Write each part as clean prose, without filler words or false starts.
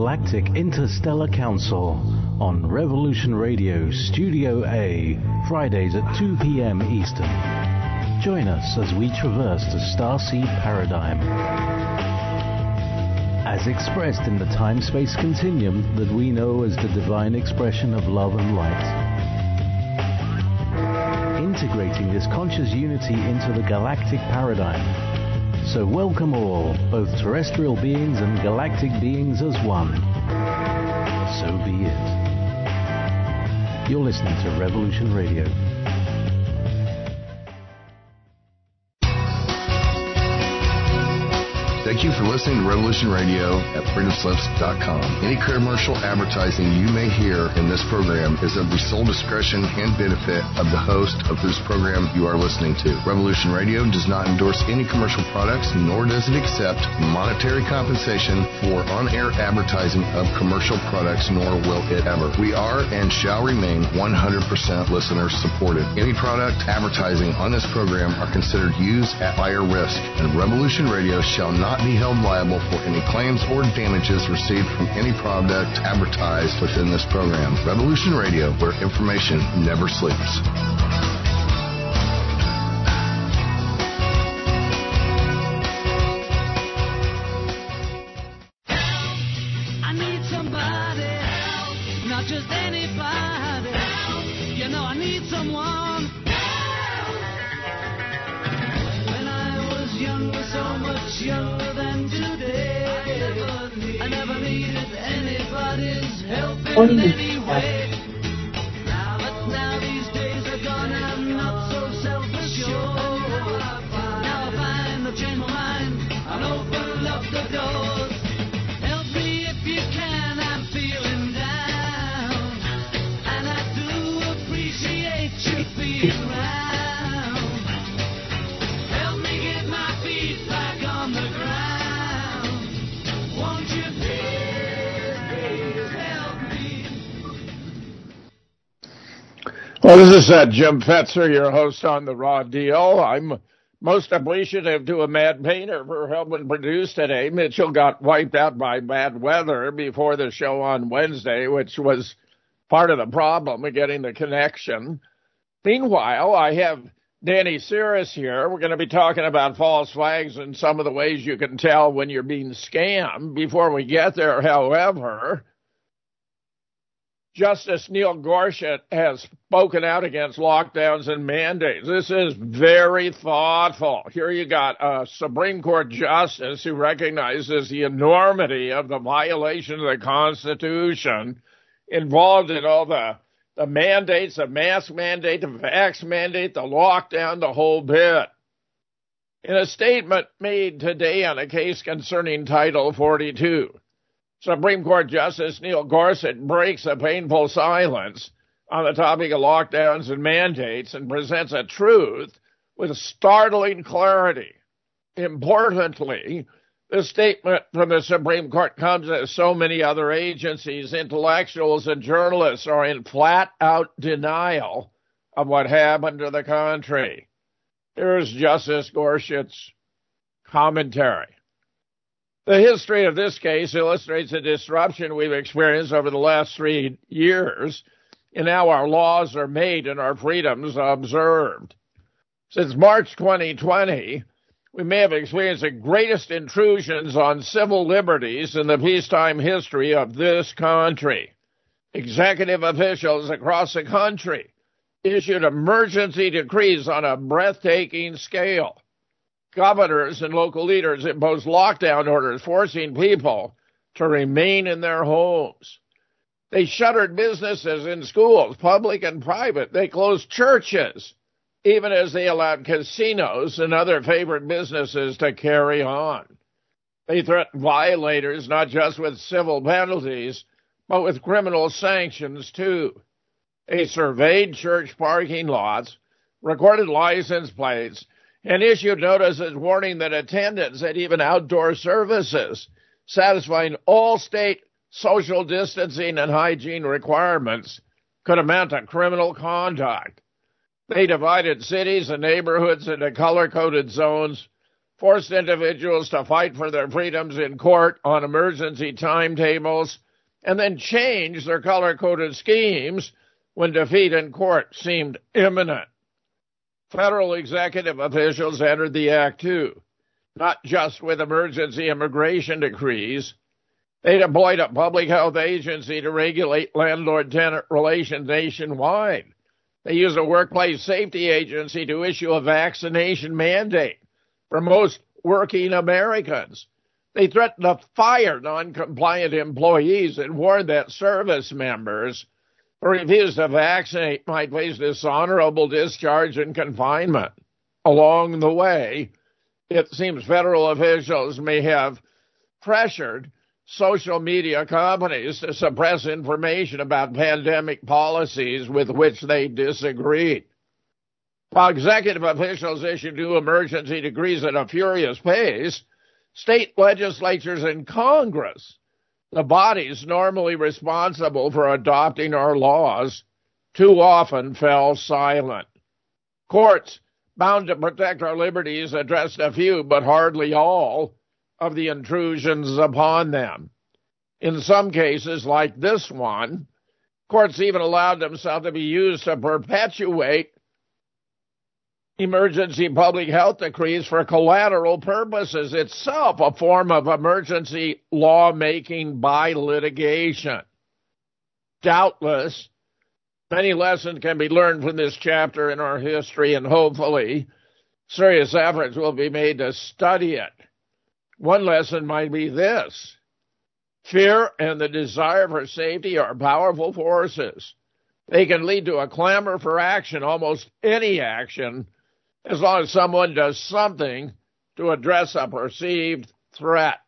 Galactic Interstellar Council on Revolution Radio Studio A, Fridays at 2 p.m. Eastern. Join us as we traverse the starseed paradigm, as expressed in the time-space continuum that we know as the divine expression of love and light. Integrating this conscious unity into the galactic paradigm. So welcome all, both terrestrial beings and galactic beings as one. So be it. You're listening to Revolution Radio. Thank you for listening to Revolution Radio at freedomslips.com. Any commercial advertising you may hear in this program is of the sole discretion and benefit of the host of whose program you are listening to. Revolution Radio does not endorse any commercial products, nor does it accept monetary compensation for on-air advertising of commercial products, nor will it ever. We are and shall remain 100% listener supported. Any product advertising on this program are considered used at buyer risk, and Revolution Radio shall not be held liable for any claims or damages received from any product advertised within this program. Revolution Radio, where information never sleeps. I need somebody help, not just anybody help. You know I need someone help. When I was younger, so much younger. I never needed anybody's help in any way. Now these days are gone, I'm not so self-assured. Now I find I've changed my mind and opened up the doors. Help me if you can, I'm feeling down, and I do appreciate you being around. Help me get my feet back on the ground. Well, this is Jim Fetzer, your host on The Raw Deal. I'm most appreciative to a Mad Painter for helping produce today. Mitchell got wiped out by bad weather before the show on Wednesday, which was part of the problem of getting the connection. Meanwhile, I have Danny Cirrus here. We're going to be talking about false flags and some of the ways you can tell when you're being scammed. Before we get there, however, Justice Neil Gorsuch has spoken out against lockdowns and mandates. This is very thoughtful. Here you got a Supreme Court justice who recognizes the enormity of the violation of the Constitution involved in all the mandates, the mask mandate, the vax mandate, the lockdown, the whole bit. In a statement made today on a case concerning Title 42, Supreme Court Justice Neil Gorsuch breaks a painful silence on the topic of lockdowns and mandates and presents a truth with startling clarity. Importantly, the statement from the Supreme Court comes as so many other agencies, intellectuals, and journalists are in flat-out denial of what happened to the country. Here's Justice Gorsuch's commentary. The history of this case illustrates the disruption we've experienced over the last 3 years in how our laws are made and our freedoms observed. Since March 2020, we may have experienced the greatest intrusions on civil liberties in the peacetime history of this country. Executive officials across the country issued emergency decrees on a breathtaking scale. Governors and local leaders imposed lockdown orders, forcing people to remain in their homes. They shuttered businesses in schools, public and private. They closed churches, even as they allowed casinos and other favorite businesses to carry on. They threatened violators not just with civil penalties, but with criminal sanctions too. They surveyed church parking lots, recorded license plates, and issued notices warning that attendance at even outdoor services satisfying all state social distancing and hygiene requirements could amount to criminal conduct. They divided cities and neighborhoods into color-coded zones, forced individuals to fight for their freedoms in court on emergency timetables, and then changed their color-coded schemes when defeat in court seemed imminent. Federal executive officials entered the act too, not just with emergency immigration decrees. They deployed a public health agency to regulate landlord-tenant relations nationwide. They used a workplace safety agency to issue a vaccination mandate for most working Americans. They threatened to fire non-compliant employees and warned that service members who refused to vaccinate might face dishonorable discharge and confinement. Along the way, it seems federal officials may have pressured social media companies to suppress information about pandemic policies with which they disagreed. While executive officials issued new emergency decrees at a furious pace, state legislatures and Congress, the bodies normally responsible for adopting our laws, too often fell silent. Courts, bound to protect our liberties, addressed a few, but hardly all, of the intrusions upon them. In some cases, like this one, courts even allowed themselves to be used to perpetuate emergency public health decrees for collateral purposes, itself a form of emergency lawmaking by litigation. Doubtless, many lessons can be learned from this chapter in our history, and hopefully serious efforts will be made to study it. One lesson might be this: fear and the desire for safety are powerful forces. They can lead to a clamor for action, almost any action, as long as someone does something to address a perceived threat.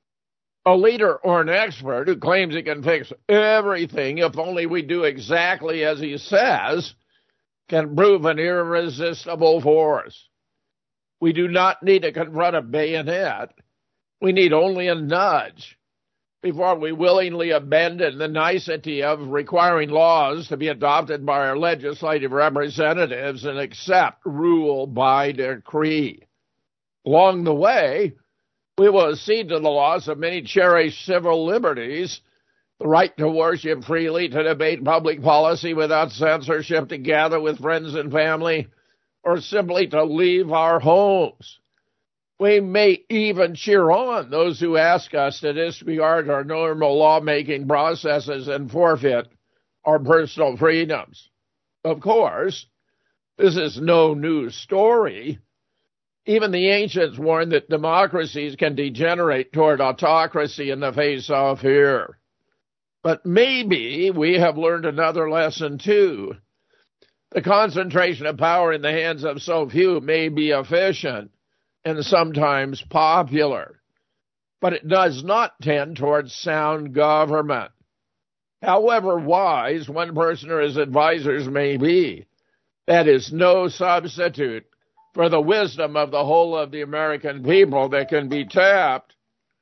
A leader or an expert who claims he can fix everything if only we do exactly as he says can prove an irresistible force. We do not need to confront a bayonet. We need only a nudge before we willingly abandon the nicety of requiring laws to be adopted by our legislative representatives and accept rule by decree. Along the way, we will accede to the loss of many cherished civil liberties, the right to worship freely, to debate public policy without censorship, to gather with friends and family, or simply to leave our homes. We may even cheer on those who ask us to disregard our normal lawmaking processes and forfeit our personal freedoms. Of course, this is no new story. Even the ancients warned that democracies can degenerate toward autocracy in the face of fear. But maybe we have learned another lesson too. The concentration of power in the hands of so few may be efficient and sometimes popular, but it does not tend towards sound government. However wise one person or his advisors may be, that is no substitute for the wisdom of the whole of the American people that can be tapped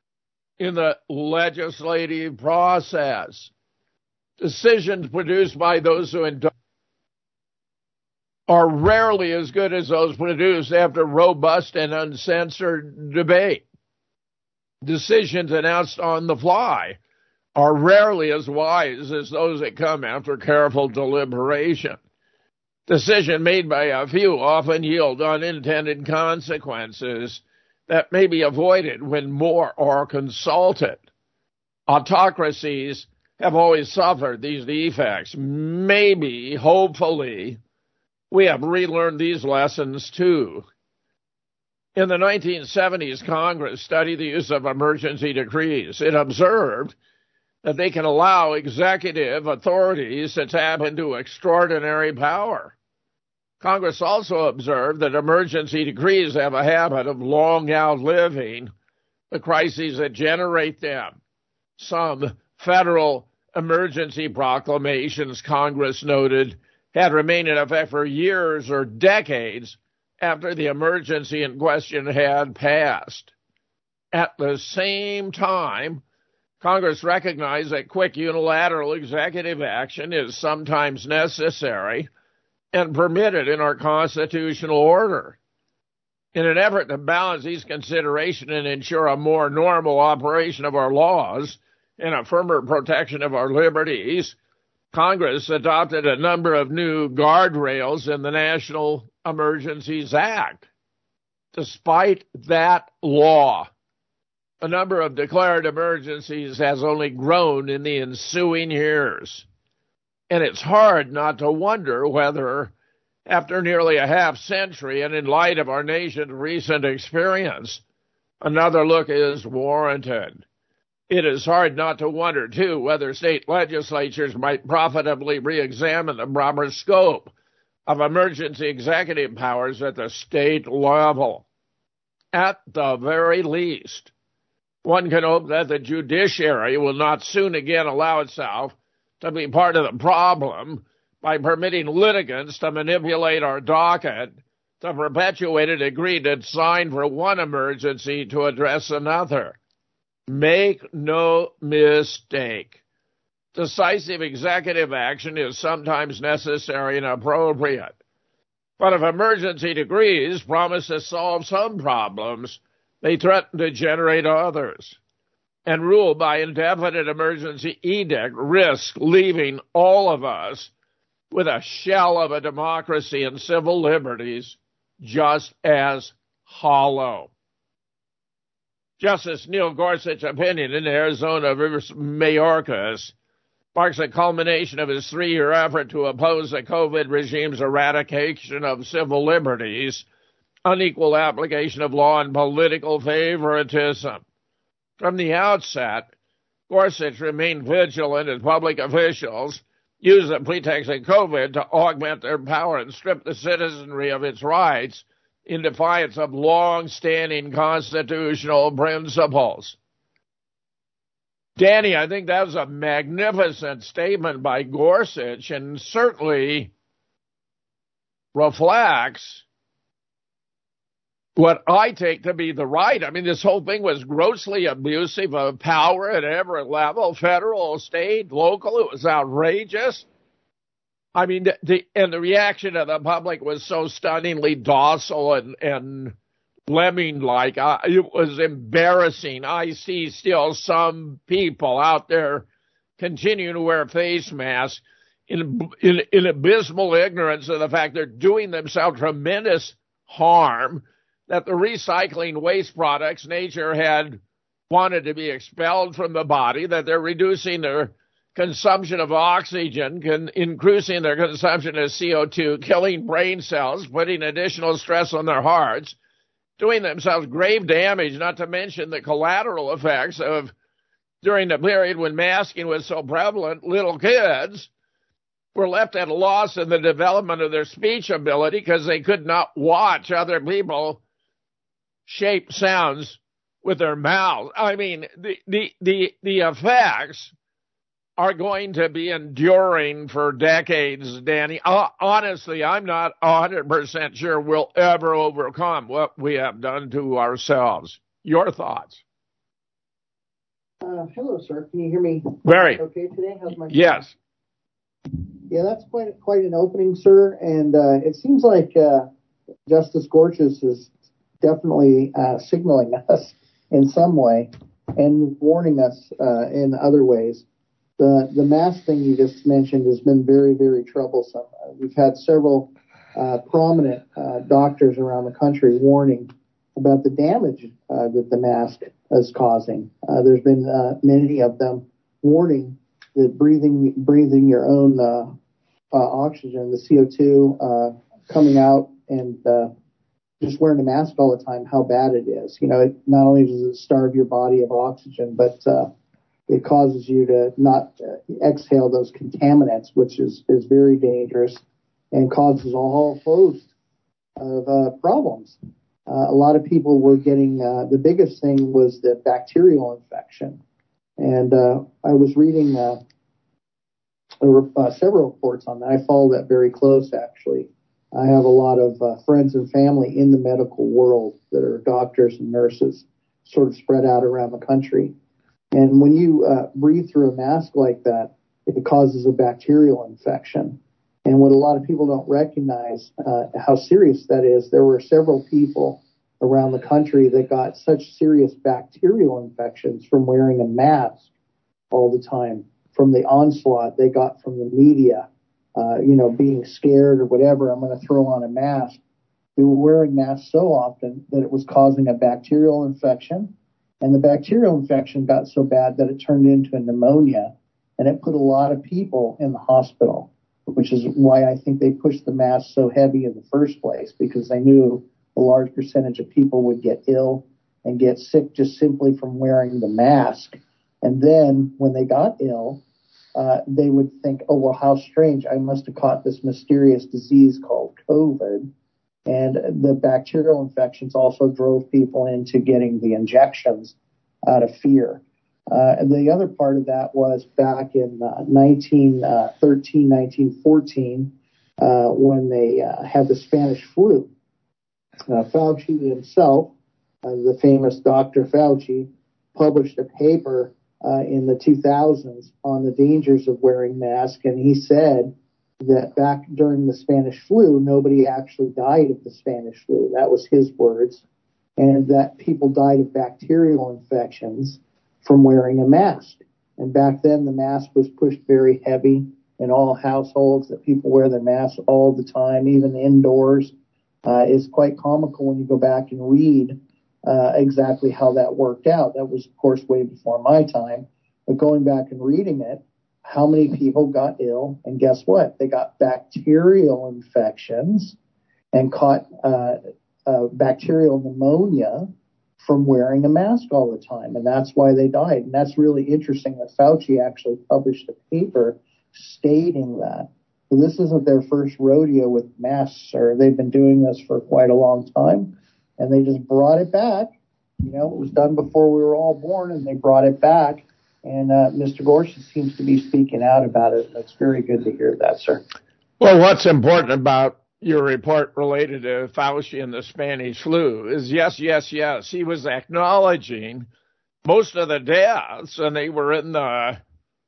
in the legislative process. Decisions produced by those who indulge are rarely as good as those produced after robust and uncensored debate. Decisions announced on the fly are rarely as wise as those that come after careful deliberation. Decisions made by a few often yield unintended consequences that may be avoided when more are consulted. Autocracies have always suffered these defects. Maybe, hopefully, we have relearned these lessons too. In the 1970s, Congress studied the use of emergency decrees. It observed that they can allow executive authorities to tap into extraordinary power. Congress also observed that emergency decrees have a habit of long outliving the crises that generate them. Some federal emergency proclamations, Congress noted, had remained in effect for years or decades after the emergency in question had passed. At the same time, Congress recognized that quick unilateral executive action is sometimes necessary and permitted in our constitutional order. In an effort to balance these considerations and ensure a more normal operation of our laws and a firmer protection of our liberties, Congress adopted a number of new guardrails in the National Emergencies Act. Despite that law, the number of declared emergencies has only grown in the ensuing years. And it's hard not to wonder whether, after nearly a half century and in light of our nation's recent experience, another look is warranted. It is hard not to wonder, too, whether state legislatures might profitably re-examine the proper scope of emergency executive powers at the state level. At the very least, one can hope that the judiciary will not soon again allow itself to be part of the problem by permitting litigants to manipulate our docket to perpetuate a decree that's signed for one emergency to address another. Make no mistake. Decisive executive action is sometimes necessary and appropriate. But if emergency decrees promise to solve some problems, they threaten to generate others. And rule by indefinite emergency edict risk leaving all of us with a shell of a democracy and civil liberties just as hollow. Justice Neil Gorsuch's opinion in Arizona versus Mayorkas marks a culmination of his 3-year effort to oppose the COVID regime's eradication of civil liberties, unequal application of law, and political favoritism. From the outset, Gorsuch remained vigilant as public officials used the pretext of COVID to augment their power and strip the citizenry of its rights in defiance of long-standing constitutional principles. Danny, I think that was a magnificent statement by Gorsuch and certainly reflects what I take to be the right. I mean, this whole thing was grossly abusive of power at every level, federal, state, local. It was outrageous. I mean, the reaction of the public was so stunningly docile and lemming-like. It was embarrassing. I see still some people out there continuing to wear face masks in abysmal ignorance of the fact they're doing themselves tremendous harm, that the recycling waste products nature had wanted to be expelled from the body, that they're reducing their consumption of oxygen, increasing their consumption of CO2, killing brain cells, putting additional stress on their hearts, doing themselves grave damage, not to mention the collateral effects of, during the period when masking was so prevalent, little kids were left at a loss in the development of their speech ability because they could not watch other people shape sounds with their mouths. I mean, the effects are going to be enduring for decades, Danny. Honestly, I'm not 100% sure we'll ever overcome what we have done to ourselves. Your thoughts? Hello, sir. Can you hear me? Very. Okay today? How's my Yes. Yeah, that's quite an opening, sir. And it seems like Justice Gorsuch is definitely signaling us in some way and warning us in other ways. The mask thing you just mentioned has been very, very troublesome. We've had several prominent doctors around the country warning about the damage that the mask is causing. There's been many of them warning that breathing your own oxygen, the CO2 coming out, and just wearing a mask all the time, how bad it is. You know, it not only does it starve your body of oxygen, but it causes you to not exhale those contaminants, which is very dangerous and causes a whole host of problems. A lot of people were getting, the biggest thing was the bacterial infection. And I was reading several reports on that. I follow that very close, actually. I have a lot of friends and family in the medical world that are doctors and nurses, sort of spread out around the country. And when you breathe through a mask like that, it causes a bacterial infection. And what a lot of people don't recognize how serious that is, there were several people around the country that got such serious bacterial infections from wearing a mask all the time, from the onslaught they got from the media, being scared or whatever. I'm going to throw on a mask. They were wearing masks so often that it was causing a bacterial infection, and the bacterial infection got so bad that it turned into a pneumonia, and it put a lot of people in the hospital, which is why I think they pushed the mask so heavy in the first place, because they knew a large percentage of people would get ill and get sick just simply from wearing the mask. And then when they got ill, they would think, oh, well, how strange. I must have caught this mysterious disease called COVID. And the bacterial infections also drove people into getting the injections out of fear. And the other part of that was back in 1913, 1914, when they had the Spanish flu. Fauci himself, the famous Dr. Fauci, published a paper in the 2000s on the dangers of wearing masks, and he said that back during the Spanish flu, nobody actually died of the Spanish flu. That was his words, and that people died of bacterial infections from wearing a mask. And back then, the mask was pushed very heavy in all households, that people wear their masks all the time, even indoors. It's quite comical when you go back and read exactly how that worked out. That was, of course, way before my time. But going back and reading it, how many people got ill? And guess what? They got bacterial infections and caught bacterial pneumonia from wearing a mask all the time. And that's why they died. And that's really interesting that Fauci actually published a paper stating that. So this isn't their first rodeo with masks, sir. They've been doing this for quite a long time, and they just brought it back. It was done before we were all born, and they brought it back. And Mr. Gorsuch seems to be speaking out about it. That's very good to hear that, sir. Well, what's important about your report related to Fauci and the Spanish flu is yes. He was acknowledging most of the deaths, and they were in the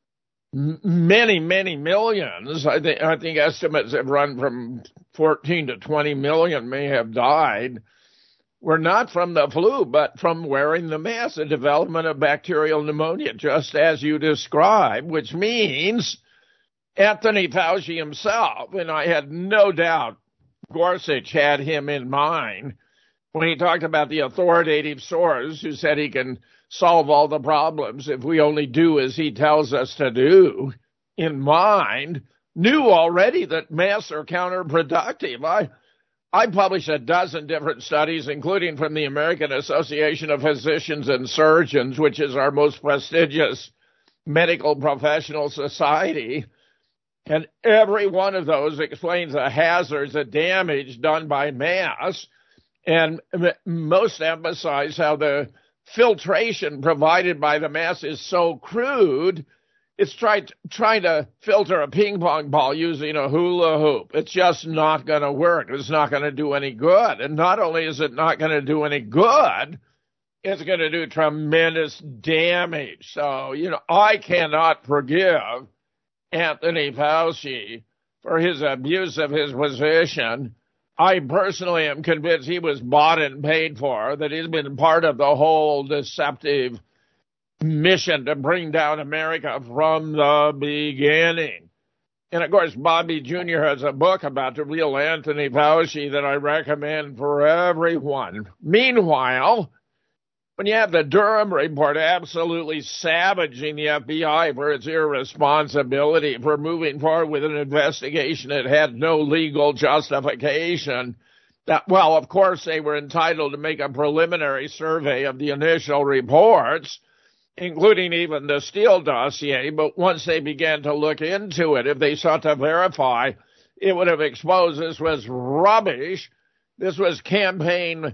many millions. I think estimates have run from 14 to 20 million may have died, were not from the flu, but from wearing the mask, the development of bacterial pneumonia, just as you described, which means Anthony Fauci himself, and I had no doubt Gorsuch had him in mind when he talked about the authoritative source who said he can solve all the problems if we only do as he tells us to do, in mind, knew already that masks are counterproductive. I published a dozen different studies, including from the American Association of Physicians and Surgeons, which is our most prestigious medical professional society. And every one of those explains the hazards, the damage done by masks, and most emphasize how the filtration provided by the mask is so crude, it's trying to filter a ping pong ball using a hula hoop. It's just not going to work. It's not going to do any good. And not only is it not going to do any good, it's going to do tremendous damage. So, I cannot forgive Anthony Fauci for his abuse of his position. I personally am convinced he was bought and paid for, that he's been part of the whole deceptive mission to bring down America from the beginning. And, of course, Bobby Jr. has a book about the real Anthony Fauci that I recommend for everyone. Meanwhile, when you have the Durham report absolutely savaging the FBI for its irresponsibility for moving forward with an investigation that had no legal justification, well, of course, they were entitled to make a preliminary survey of the initial reports, including even the Steele dossier, but once they began to look into it, if they sought to verify, it would have exposed this was rubbish. This was campaign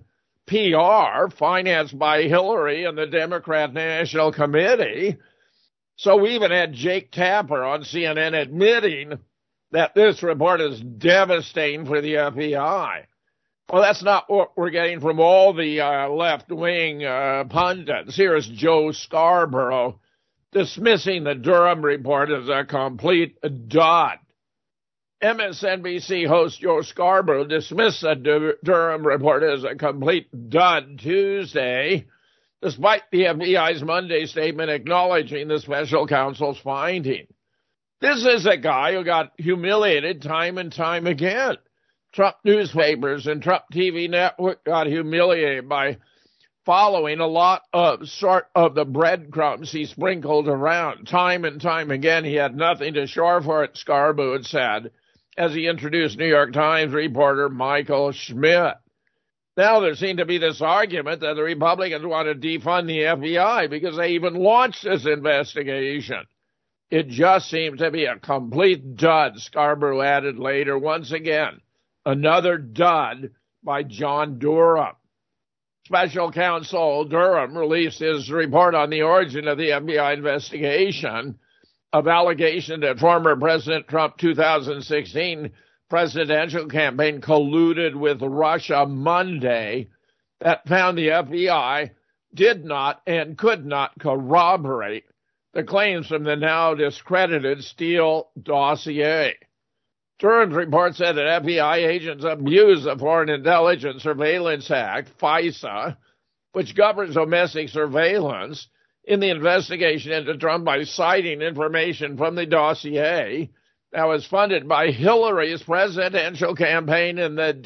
PR financed by Hillary and the Democrat National Committee. So we even had Jake Tapper on CNN admitting that this report is devastating for the FBI. Well, that's not what we're getting from all the left-wing pundits. Here's Joe Scarborough dismissing the Durham report as a complete dud. MSNBC host Joe Scarborough dismissed the Durham report as a complete dud Tuesday, despite the FBI's Monday statement acknowledging the special counsel's finding. This is a guy who got humiliated time and time again. Trump newspapers and Trump TV network got humiliated by following a lot of the breadcrumbs he sprinkled around. Time and time again, he had nothing to show for it, Scarborough had said, as he introduced New York Times reporter Michael Schmidt. Now there seemed to be this argument that the Republicans want to defund the FBI because they even launched this investigation. It just seems to be a complete dud, Scarborough added later. Once again, another dud by John Durham. Special counsel Durham released his report on the origin of the FBI investigation of allegation that former President Trump 2016 presidential campaign colluded with Russia Monday, that found the FBI did not and could not corroborate the claims from the now discredited Steele dossier. Durham's report said that FBI agents abused the Foreign Intelligence Surveillance Act, FISA, which governs domestic surveillance, in the investigation into Trump by citing information from the dossier that was funded by Hillary's presidential campaign and the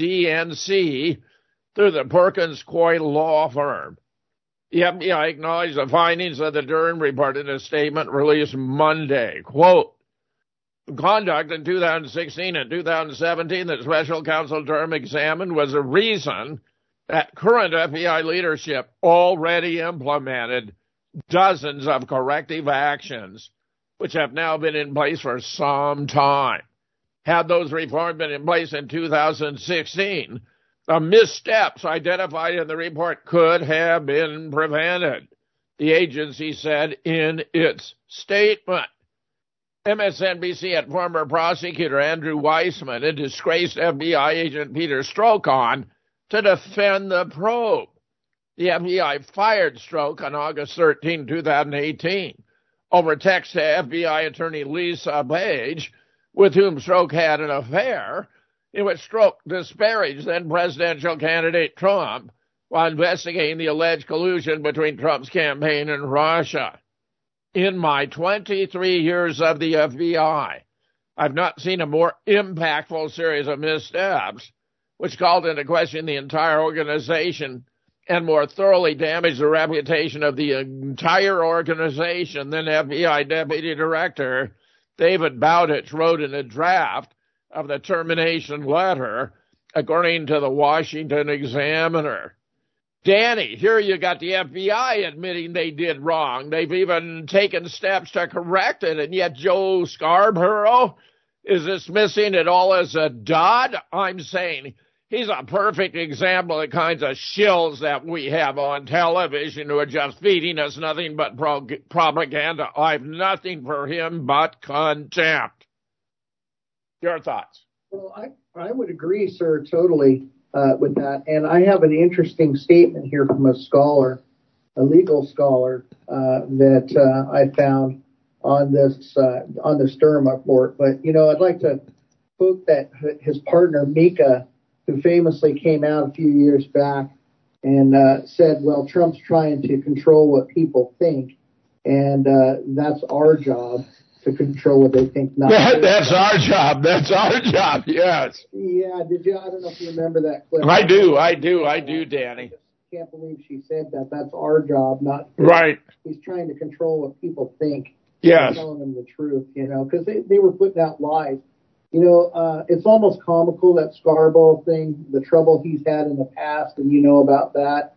DNC through the Perkins Coie law firm. The FBI acknowledged the findings of the Durham report in a statement released Monday. Quote, conduct in 2016 and 2017 that Special Counsel Durham examined was a reason that current FBI leadership already implemented dozens of corrective actions, which have now been in place for some time. Had those reforms been in place in 2016, the missteps identified in the report could have been prevented, the agency said in its statement. MSNBC had former prosecutor Andrew Weissman and disgraced FBI agent Peter Strzok on to defend the probe. The FBI fired Strzok on August 13, 2018, over text to FBI attorney Lisa Page, with whom Strzok had an affair, in which Strzok disparaged then presidential candidate Trump while investigating the alleged collusion between Trump's campaign and Russia. In my 23 years of the FBI, I've not seen a more impactful series of missteps, which called into question the entire organization and more thoroughly damaged the reputation of the entire organization than FBI Deputy Director David Bowditch wrote in a draft of the termination letter, according to the Washington Examiner. Danny, here you got the FBI admitting they did wrong. They've even taken steps to correct it, and yet Joe Scarborough is dismissing it all as a dud? I'm saying he's a perfect example of the kinds of shills that we have on television who are just feeding us nothing but propaganda. I've nothing for him but contempt. Your thoughts? Well, I would agree, sir, totally with that. And I have an interesting statement here from a scholar, a legal scholar, that I found on this Durham report. But, you know, I'd like to quote that his partner, Mika, who famously came out a few years back and said, well, Trump's trying to control what people think, and that's our job to control what they think. That's our job. That's our job, yes. Yeah, did you? I don't know if you remember that clip. I do, Danny. I can't believe she said that. That's our job, not his. Right. He's trying to control what people think. Yes. Telling them the truth, you know, because they were putting out lies. You know, it's almost comical, that Scarborough thing, the trouble he's had in the past, and you know about that.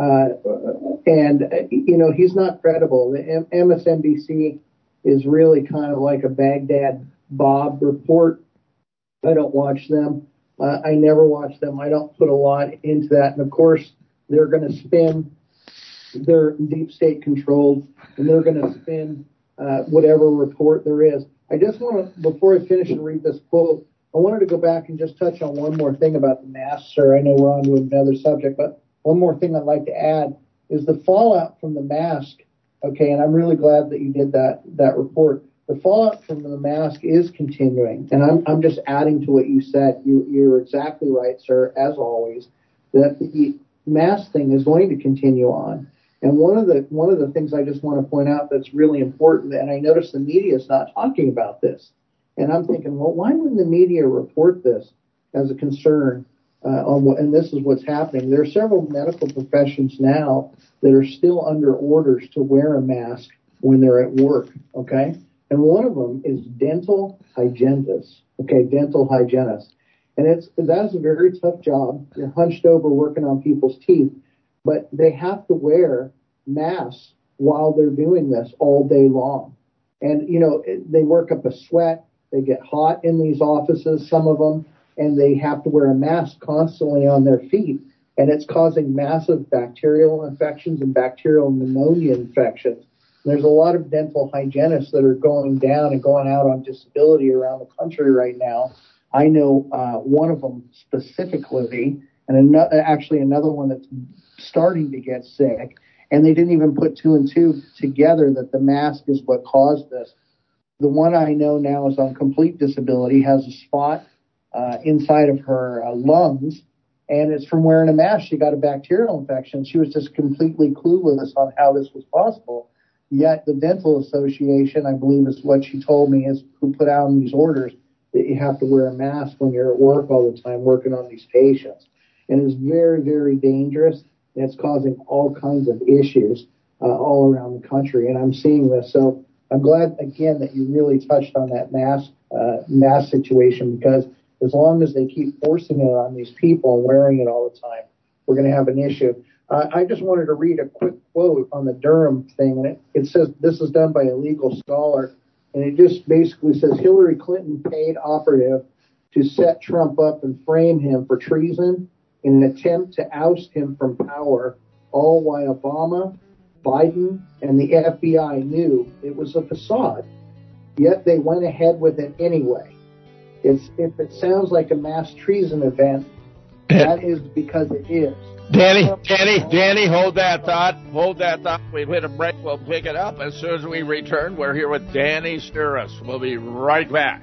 You know, he's not credible. The MSNBC is really kind of like a Baghdad Bob report. I don't watch them. I never watch them. I don't put a lot into that. And, of course, they're going to spin, they're deep state controlled, and they're going to spin whatever report there is. I just want to, before I finish and read this quote, I wanted to go back and just touch on one more thing about the masks, sir. I know we're on to another subject, but one more thing I'd like to add is the fallout from the mask. Okay, and I'm really glad that you did that report. the fallout from the mask is continuing. And I'm just adding to what you said. You're exactly right, sir, as always, that the mask thing is going to continue on. And one of the things I just want to point out that's really important, and I notice the media is not talking about this. And I'm thinking, well, why wouldn't the media report this as a concern? And this is what's happening. There are several medical professions now that are still under orders to wear a mask when they're at work, okay? And one of them is dental hygienists, okay, dental hygienists. And that's a very tough job. You're hunched over working on people's teeth, but they have to wear masks while they're doing this all day long. And, you know, they work up a sweat. They get hot in these offices, some of them, and they have to wear a mask constantly on their feet. And it's causing massive bacterial infections and bacterial pneumonia infections. There's a lot of dental hygienists that are going down and going out on disability around the country right now. I know one of them specifically, and another one that's starting to get sick. And they didn't even put two and two together that the mask is what caused this. The one I know now is on complete disability, has a spot inside of her lungs, and it's from wearing a mask. She got a bacterial infection. She was just completely clueless on how this was possible. Yet the Dental Association, I believe is what she told me, is who put out these orders that you have to wear a mask when you're at work all the time working on these patients. And it's very, very dangerous. And it's causing all kinds of issues all around the country. And I'm seeing this. So I'm glad, again, that you really touched on that mask situation, because as long as they keep forcing it on these people and wearing it all the time, we're going to have an issue. I just wanted to read a quick quote on the Durham thing. And it says, this is done by a legal scholar. And it just basically says Hillary Clinton paid operative to set Trump up and frame him for treason in an attempt to oust him from power, all while Obama, Biden, and the FBI knew it was a facade. Yet they went ahead with it anyway. If it sounds like a mass treason event, that is because it is. Danny, hold that thought. Hold that thought. We've hit a break. We'll pick it up as soon as we return. We're here with Danny Sturas. We'll be right back.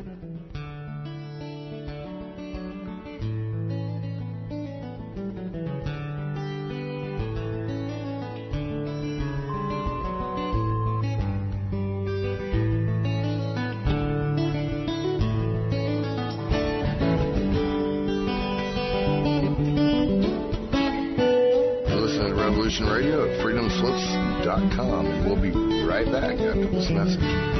Radio at freedomslips.com. We'll be right back after this message.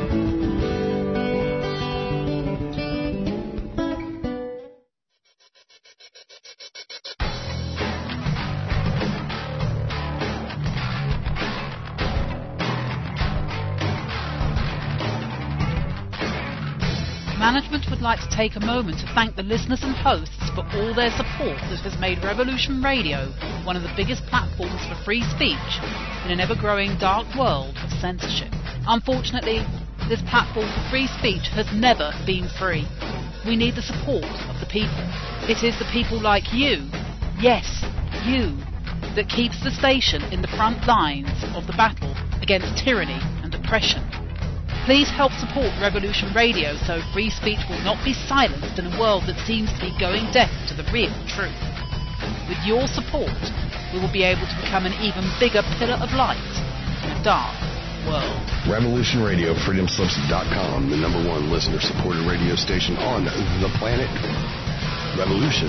Management would like to take a moment to thank the listeners and hosts for all their support that has made Revolution Radio one of the biggest platforms for free speech in an ever-growing dark world of censorship. Unfortunately, this platform for free speech has never been free. We need the support of the people. It is the people like you, yes, you, that keeps the station in the front lines of the battle against tyranny and oppression. Please help support Revolution Radio so free speech will not be silenced in a world that seems to be going deaf to the real truth. With your support, we will be able to become an even bigger pillar of light in a dark world. Revolution Radio, freedomslips.com, the #1 listener-supported radio station on the planet. Revolution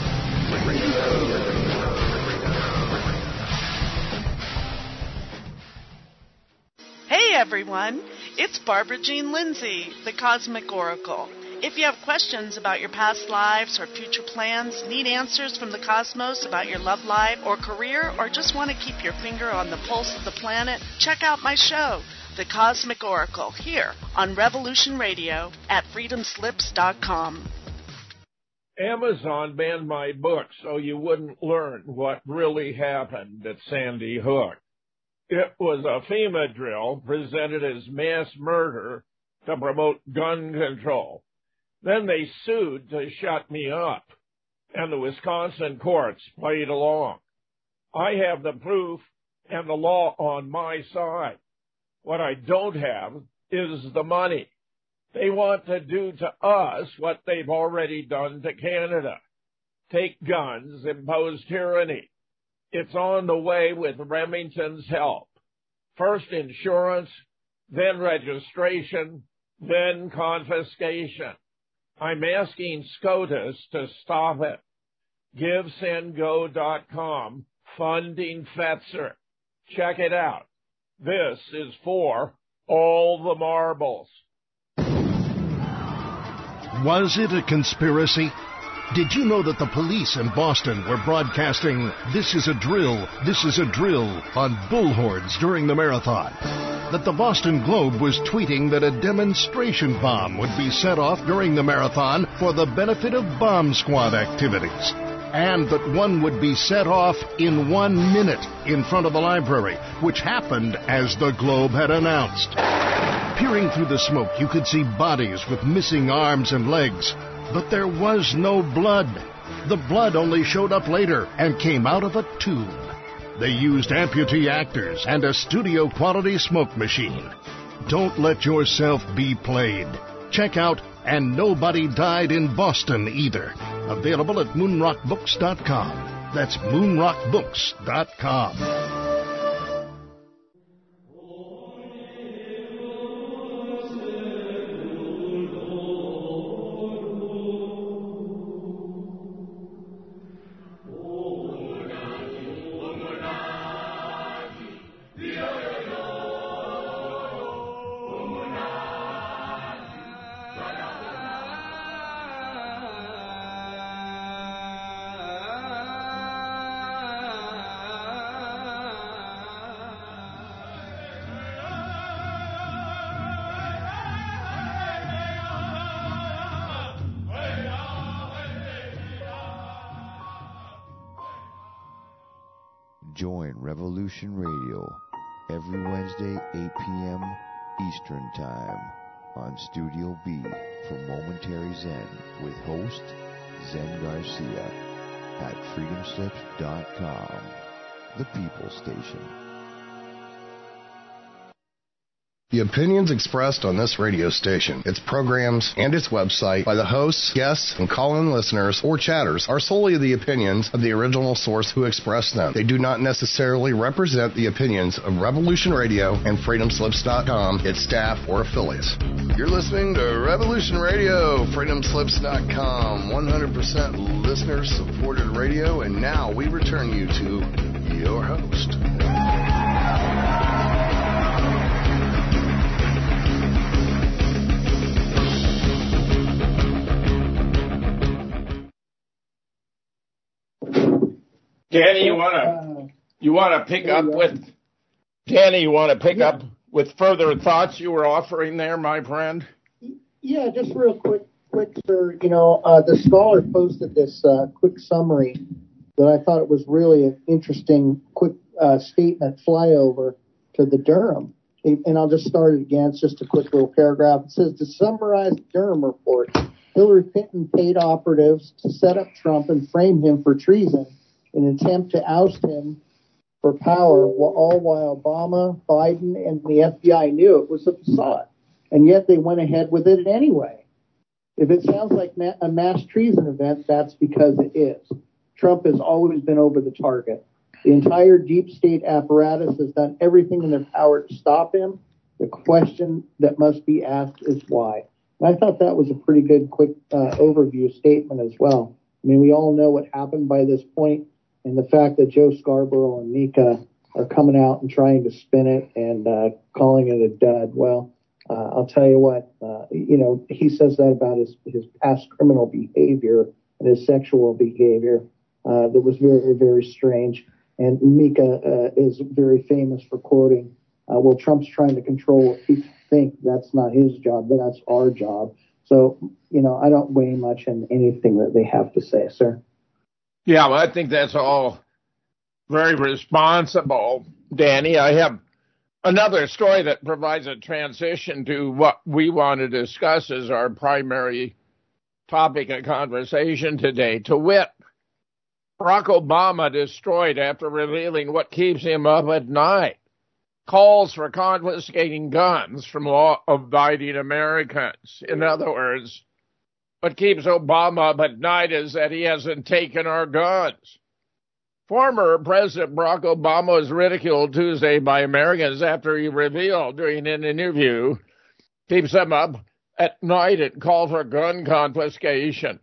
Radio. Hey everyone, it's Barbara Jean Lindsay, the Cosmic Oracle. If you have questions about your past lives or future plans, need answers from the cosmos about your love life or career, or just want to keep your finger on the pulse of the planet, check out my show, The Cosmic Oracle, here on Revolution Radio at freedomslips.com. Amazon banned my book so you wouldn't learn what really happened at Sandy Hook. It was a FEMA drill presented as mass murder to promote gun control. Then they sued to shut me up, and the Wisconsin courts played along. I have the proof and the law on my side. What I don't have is the money. They want to do to us what they've already done to Canada. Take guns, impose tyranny. It's on the way with Remington's help. First insurance, then registration, then confiscation. I'm asking SCOTUS to stop it. GiveSendGo.com, funding Fetzer. Check it out. This is for all the marbles. Was it a conspiracy? Did you know that the police in Boston were broadcasting, "This is a drill, this is a drill," on bullhorns during the marathon? That the Boston Globe was tweeting that a demonstration bomb would be set off during the marathon for the benefit of bomb squad activities? And that one would be set off in 1 minute in front of the library, which happened as the Globe had announced. Peering through the smoke, you could see bodies with missing arms and legs. But there was no blood. The blood only showed up later and came out of a tube. They used amputee actors and a studio-quality smoke machine. Don't let yourself be played. Check out And Nobody Died in Boston Either. Available at moonrockbooks.com. That's moonrockbooks.com. Join Revolution Radio every Wednesday, 8 p.m. Eastern Time on Studio B for Momentary Zen with host Zen Garcia at freedomslips.com, the People's Station. The opinions expressed on this radio station, its programs, and its website by the hosts, guests, and call-in listeners or chatters are solely the opinions of the original source who expressed them. They do not necessarily represent the opinions of Revolution Radio and freedomslips.com, its staff, or affiliates. You're listening to Revolution Radio, freedomslips.com, 100% listener-supported radio, and now we return you to your host. Danny, you want to pick up with further thoughts you were offering there, my friend? Yeah, just real quick, sir. The Scholar posted this quick summary that I thought it was really an interesting, quick statement flyover to the Durham. And I'll just start it again. It's just a quick little paragraph. It says, to summarize the Durham report, Hillary Clinton paid operatives to set up Trump and frame him for treason in an attempt to oust him for power, all while Obama, Biden, and the FBI knew it was a facade. And yet they went ahead with it anyway. If it sounds like a mass treason event, that's because it is. Trump has always been over the target. The entire deep state apparatus has done everything in their power to stop him. The question that must be asked is why. And I thought that was a pretty good, quick overview statement as well. I mean, we all know what happened by this point. And the fact that Joe Scarborough and Mika are coming out and trying to spin it and calling it a dud, well, I'll tell you what, he says that about his past criminal behavior and his sexual behavior that was very, very strange. And Mika is very famous for quoting, well, Trump's trying to control what people think. That's not his job. That's our job. So, I don't weigh much in anything that they have to say, sir. Yeah, well, I think that's all very responsible, Danny. I have another story that provides a transition to what we want to discuss as our primary topic of conversation today. To wit, Barack Obama destroyed after revealing what keeps him up at night. calls for confiscating guns from law-abiding Americans. In other words, what keeps Obama up at night is that he hasn't taken our guns. Former President Barack Obama was ridiculed Tuesday by Americans after he revealed during an interview keeps them up at night and called for gun confiscation.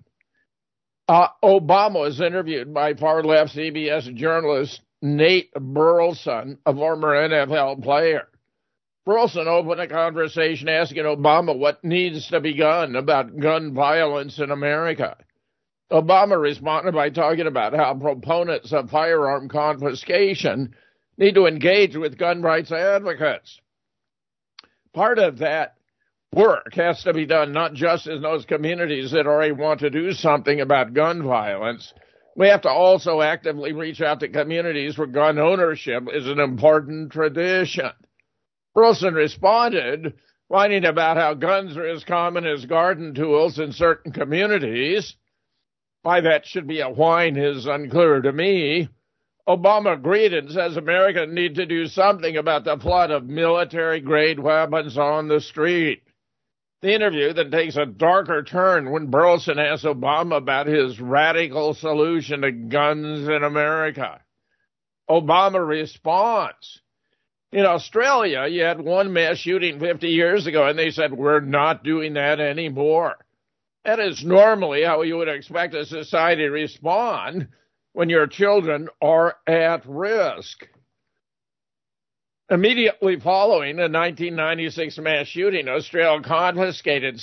Obama was interviewed by far-left CBS journalist Nate Burleson, a former NFL player. Burleson opened a conversation asking Obama what needs to be done about gun violence in America. Obama responded by talking about how proponents of firearm confiscation need to engage with gun rights advocates. Part of that work has to be done not just in those communities that already want to do something about gun violence. We have to also actively reach out to communities where gun ownership is an important tradition. Burleson responded, whining about how guns are as common as garden tools in certain communities. Why that should be a whine is unclear to me. Obama agreed and says Americans need to do something about the flood of military-grade weapons on the street. The interview then takes a darker turn when Burleson asks Obama about his radical solution to guns in America. Obama responds, in Australia, you had one mass shooting 50 years ago, and they said, we're not doing that anymore. That is normally how you would expect a society to respond when your children are at risk. Immediately following the 1996 mass shooting, Australia confiscated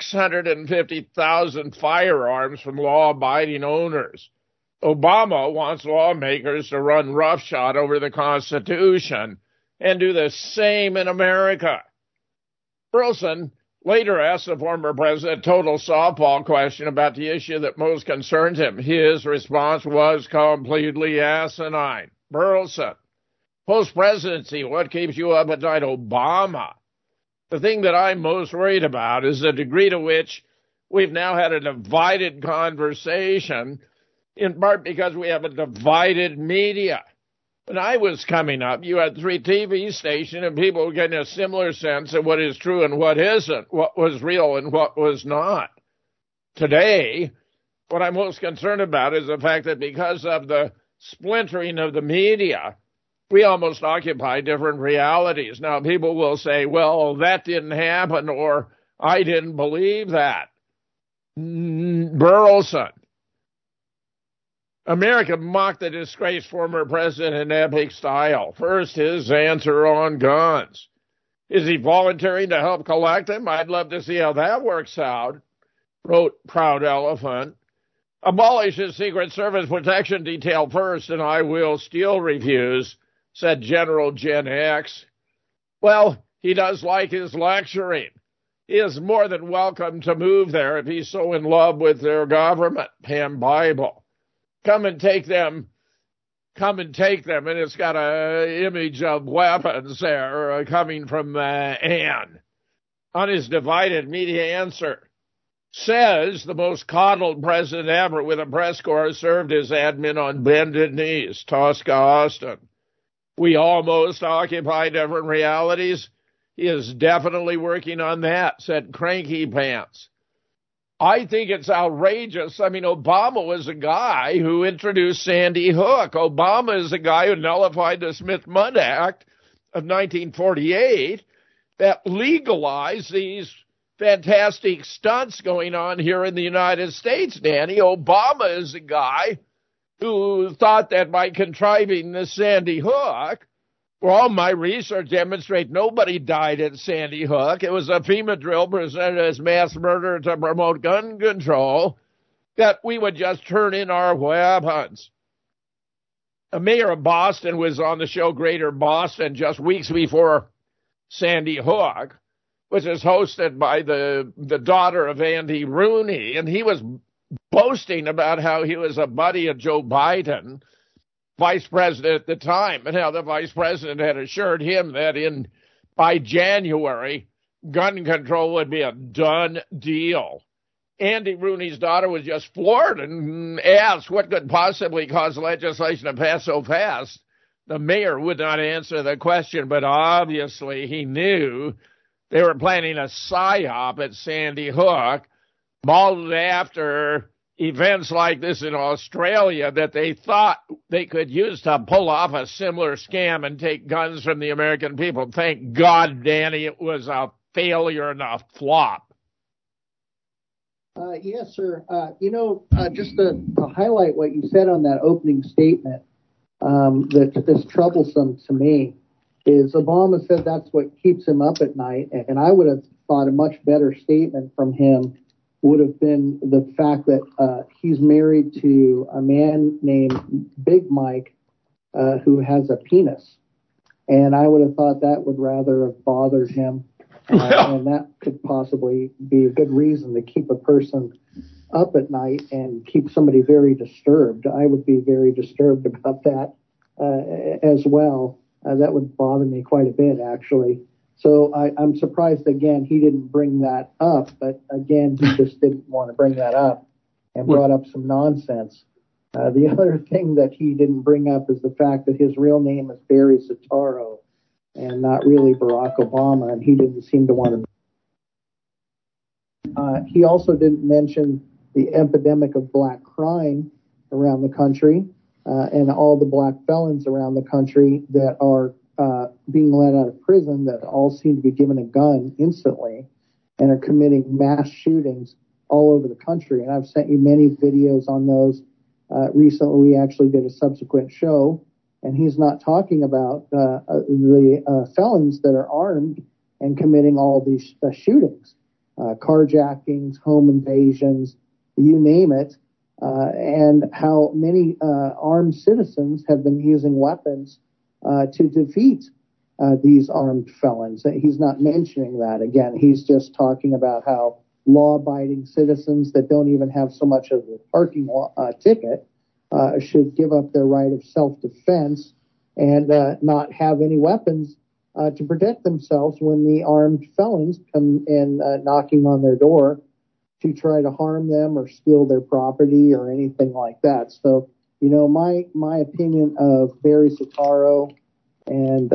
650,000 firearms from law-abiding owners. Obama wants lawmakers to run roughshod over the Constitution and do the same in America. Burleson later asked the former president a total softball question about the issue that most concerns him. His response was completely asinine. Burleson, post-presidency, what keeps you up at night? Obama. The thing that I'm most worried about is the degree to which we've now had a divided conversation, in part because we have a divided media. When I was coming up, you had 3 TV stations, and people were getting a similar sense of what is true and what isn't, what was real and what was not. Today, what I'm most concerned about is the fact that because of the splintering of the media, we almost occupy different realities. Now, people will say, well, that didn't happen, or I didn't believe that. Burleson. America mocked the disgraced former president in epic style. First, his answer on guns. Is he volunteering to help collect them? I'd love to see how that works out, wrote Proud Elephant. Abolish his Secret Service protection detail first, and I will still refuse, said General Gen X. Well, he does like his lecturing. He is more than welcome to move there if he's so in love with their government, Pam Bible. Come and take them, and it's got an image of weapons there coming from Anne. On his divided media answer, says the most coddled president ever with a press corps served as admin on bended knees, Tosca Austin. We almost occupy different realities. He is definitely working on that, said Cranky Pants. I think it's outrageous. I mean, Obama was a guy who introduced Sandy Hook. Obama is a guy who nullified the Smith-Mundt Act of 1948 that legalized these fantastic stunts going on here in the United States, Danny. Obama is a guy who thought that by contriving the Sandy Hook, well, all my research demonstrates nobody died at Sandy Hook. It was a FEMA drill presented as mass murder to promote gun control, that we would just turn in our weapons. A mayor of Boston was on the show Greater Boston just weeks before Sandy Hook, which is hosted by the daughter of Andy Rooney, and he was boasting about how he was a buddy of Joe Biden, vice president at the time, and how the vice president had assured him that by January, gun control would be a done deal. Andy Rooney's daughter was just floored and asked what could possibly cause legislation to pass so fast The mayor would not answer the question, but obviously he knew they were planning a psyop at Sandy Hook, modeled after events like this in Australia that they thought they could use to pull off a similar scam and take guns from the American people. Thank God, Danny, it was a failure and a flop. Yes, sir. Just to highlight what you said on that opening statement, that's troublesome to me, is Obama said that's what keeps him up at night, and I would have thought a much better statement from him would have been the fact that he's married to a man named Big Mike, who has a penis. And I would have thought that would rather have bothered him. And that could possibly be a good reason to keep a person up at night and keep somebody very disturbed. I would be very disturbed about that as well. That would bother me quite a bit, actually. So I'm surprised, again, he didn't bring that up. But, again, he just didn't want to bring that up and brought up some nonsense. The other thing that he didn't bring up is the fact that his real name is Barry Soetoro and not really Barack Obama, and he didn't seem to want to. He also didn't mention the epidemic of black crime around the country and all the black felons around the country that are being let out of prison that all seem to be given a gun instantly and are committing mass shootings all over the country. And I've sent you many videos on those. Recently, we actually did a subsequent show, and he's not talking about the felons that are armed and committing all these shootings, carjackings, home invasions, you name it, and how many armed citizens have been using weapons to defeat these armed felons. He's not mentioning that. Again, he's just talking about how law-abiding citizens that don't even have so much of a parking ticket should give up their right of self-defense and not have any weapons to protect themselves when the armed felons come in knocking on their door to try to harm them or steal their property or anything like that. So, my opinion of Barry Soetoro and,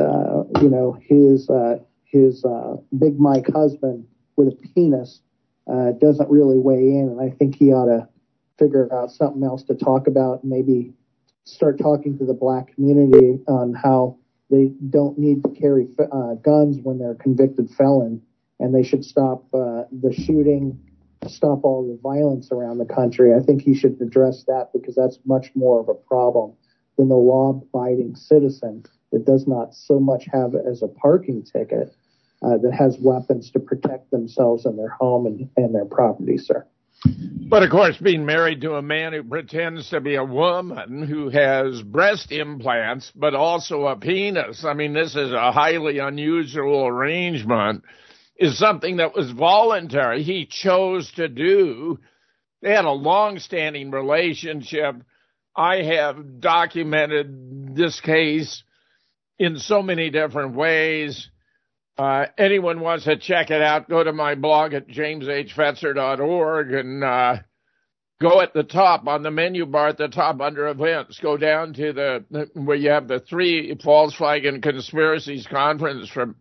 his Big Mike husband with a penis doesn't really weigh in, and I think he ought to figure out something else to talk about, maybe start talking to the black community on how they don't need to carry guns when they're a convicted felon, and they should stop the shooting, stop all the violence around the country. I think he should address that because that's much more of a problem than the law-abiding citizen that does not so much have as a parking ticket that has weapons to protect themselves and their home and their property, sir. But, of course, being married to a man who pretends to be a woman who has breast implants but also a penis, I mean, this is a highly unusual arrangement, is something that was voluntary. He chose to do. They had a long-standing relationship. I have documented this case in so many different ways. Anyone wants to check it out, go to my blog at jameshfetzer.org and go at the top, on the menu bar at the top under events, go down to where you have the 3 False Flag and Conspiracies Conference from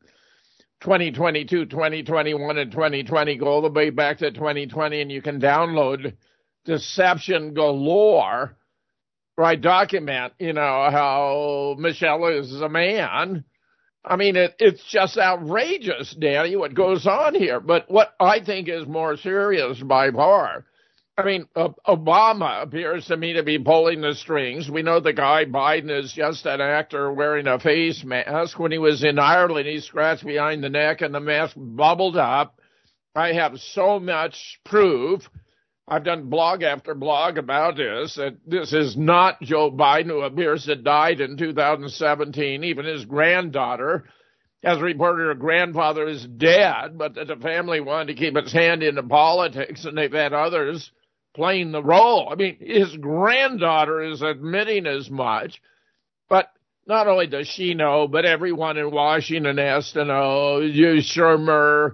2022, 2021, and 2020. Go all the way back to 2020, and you can download Deception Galore, where I document, how Michelle is a man. I mean, it's just outrageous, Danny, what goes on here. But what I think is more serious by far, I mean, Obama appears to me to be pulling the strings. We know the guy Biden is just an actor wearing a face mask. When he was in Ireland, he scratched behind the neck and the mask bubbled up. I have so much proof. I've done blog after blog about this, that this is not Joe Biden, who appears to have died in 2017. Even his granddaughter has reported her grandfather is dead, but that the family wanted to keep its hand into politics, and they've had others playing the role. I mean, his granddaughter is admitting as much, but not only does she know, but everyone in Washington has to know. Schumer,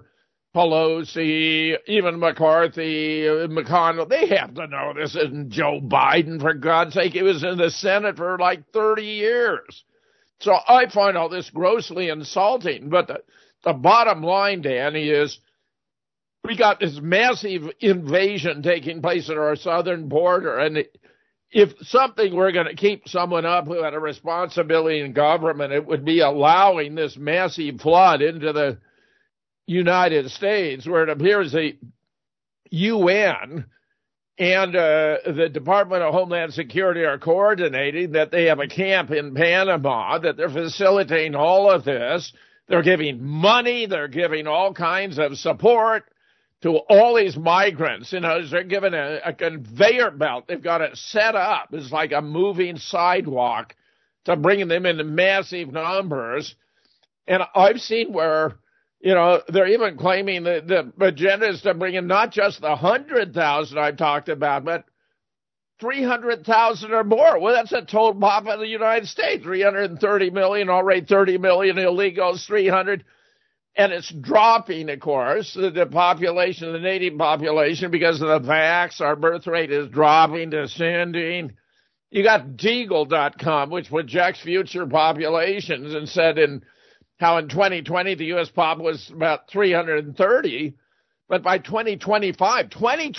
Pelosi, even McCarthy, McConnell, they have to know this isn't Joe Biden, for God's sake. He was in the Senate for like 30 years. So I find all this grossly insulting. But the bottom line, Danny, is we got this massive invasion taking place at our southern border. And if something we're going to keep someone up who had a responsibility in government, it would be allowing this massive flood into the United States, where it appears the UN and the Department of Homeland Security are coordinating, that they have a camp in Panama, that they're facilitating all of this. They're giving money. They're giving all kinds of support to all these migrants. You know, they're given a conveyor belt. They've got it set up. It's like a moving sidewalk to bring them in massive numbers. And I've seen where, you know, they're even claiming that the agenda is to bring in not just the 100,000 I've talked about, but 300,000 or more. Well, that's a total pop of the United States. 330 million, already 30 million illegals, 300. And it's dropping, of course, the population, the native population, because of the vax. Our birth rate is dropping, descending. You got Deagle.com, which projects future populations, and said how in 2020 the U.S. pop was about 330, but by 2025,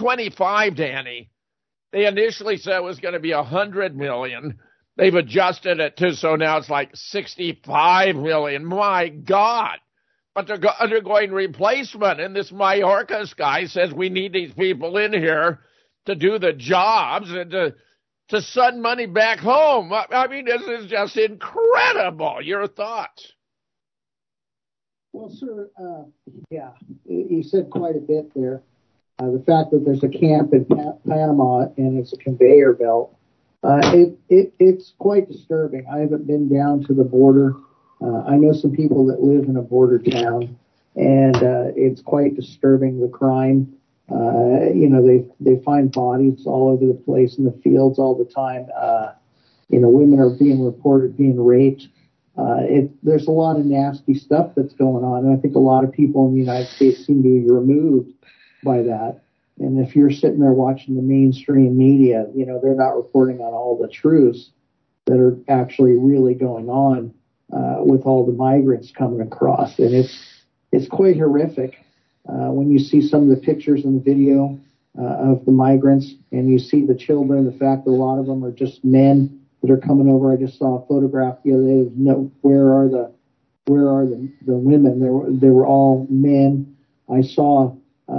Danny, they initially said it was going to be 100 million. They've adjusted it to, so now it's like 65 million. My God. But they're undergoing replacement, and this Mayorkas guy says we need these people in here to do the jobs and to send money back home. I mean, this is just incredible. Your thoughts? Well, sir, yeah, you said quite a bit there. The fact that there's a camp in Panama and it's a conveyor belt, it's quite disturbing. I haven't been down to the border. I know some people that live in a border town, and it's quite disturbing, the crime. You know, they find bodies all over the place in the fields all the time. You know, women are being reported being raped. There's a lot of nasty stuff that's going on, and I think a lot of people in the United States seem to be removed by that. And if you're sitting there watching the mainstream media, you know, they're not reporting on all the truths that are actually really going on with all the migrants coming across. And it's quite horrific when you see some of the pictures and the video of the migrants, and you see the children, the fact that a lot of them are just men that are coming over. I just saw a photograph the other day. Where are the women? They were all men. I saw,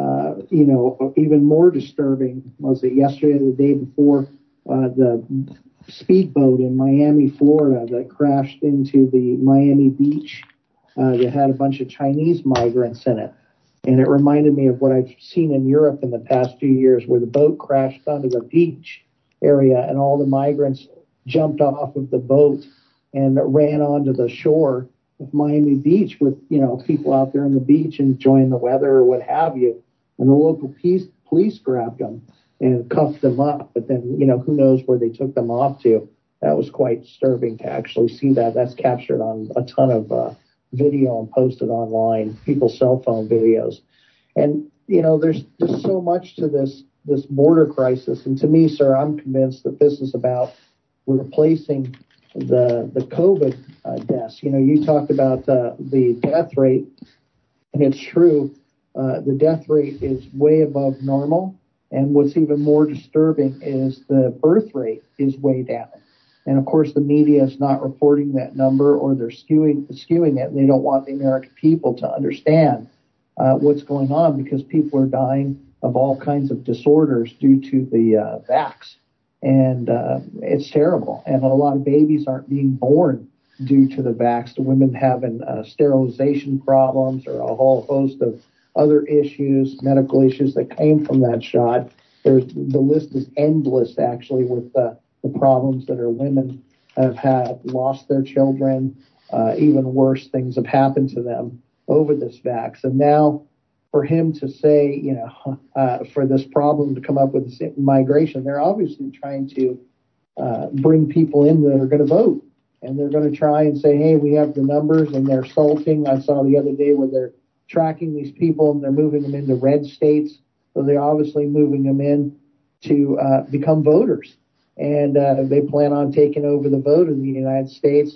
you know, even more disturbing, was it yesterday or the day before, the speedboat in Miami, Florida, that crashed into the Miami beach that had a bunch of Chinese migrants in it. And it reminded me of what I've seen in Europe in the past few years, where the boat crashed onto the beach area and all the migrants jumped off of the boat and ran onto the shore of Miami Beach with, you know, people out there on the beach enjoying the weather or what have you. And the local police grabbed them and cuffed them up. But then, you know, who knows where they took them off to. That was quite disturbing to actually see that. That's captured on a ton of video and posted online, people's cell phone videos. And, you know, there's just so much to this border crisis. And to me, sir, I'm convinced that this is about replacing the COVID deaths. You know, you talked about the death rate, and it's true. The death rate is way above normal. And what's even more disturbing is the birth rate is way down. And of course, the media is not reporting that number, or they're skewing it. And they don't want the American people to understand what's going on, because people are dying of all kinds of disorders due to the vax. And it's terrible. And a lot of babies aren't being born due to the vax. The women having sterilization problems or a whole host of other issues, medical issues that came from that shot. The list is endless, actually, with the problems that our women have had, lost their children. Even worse things have happened to them over this vax. And now for him to say, you know, for this problem to come up with this migration, they're obviously trying to bring people in that are going to vote. And they're going to try and say, hey, we have the numbers, and they're salting. I saw the other day where they're tracking these people and they're moving them into red states. So they're obviously moving them in to become voters. And they plan on taking over the vote in the United States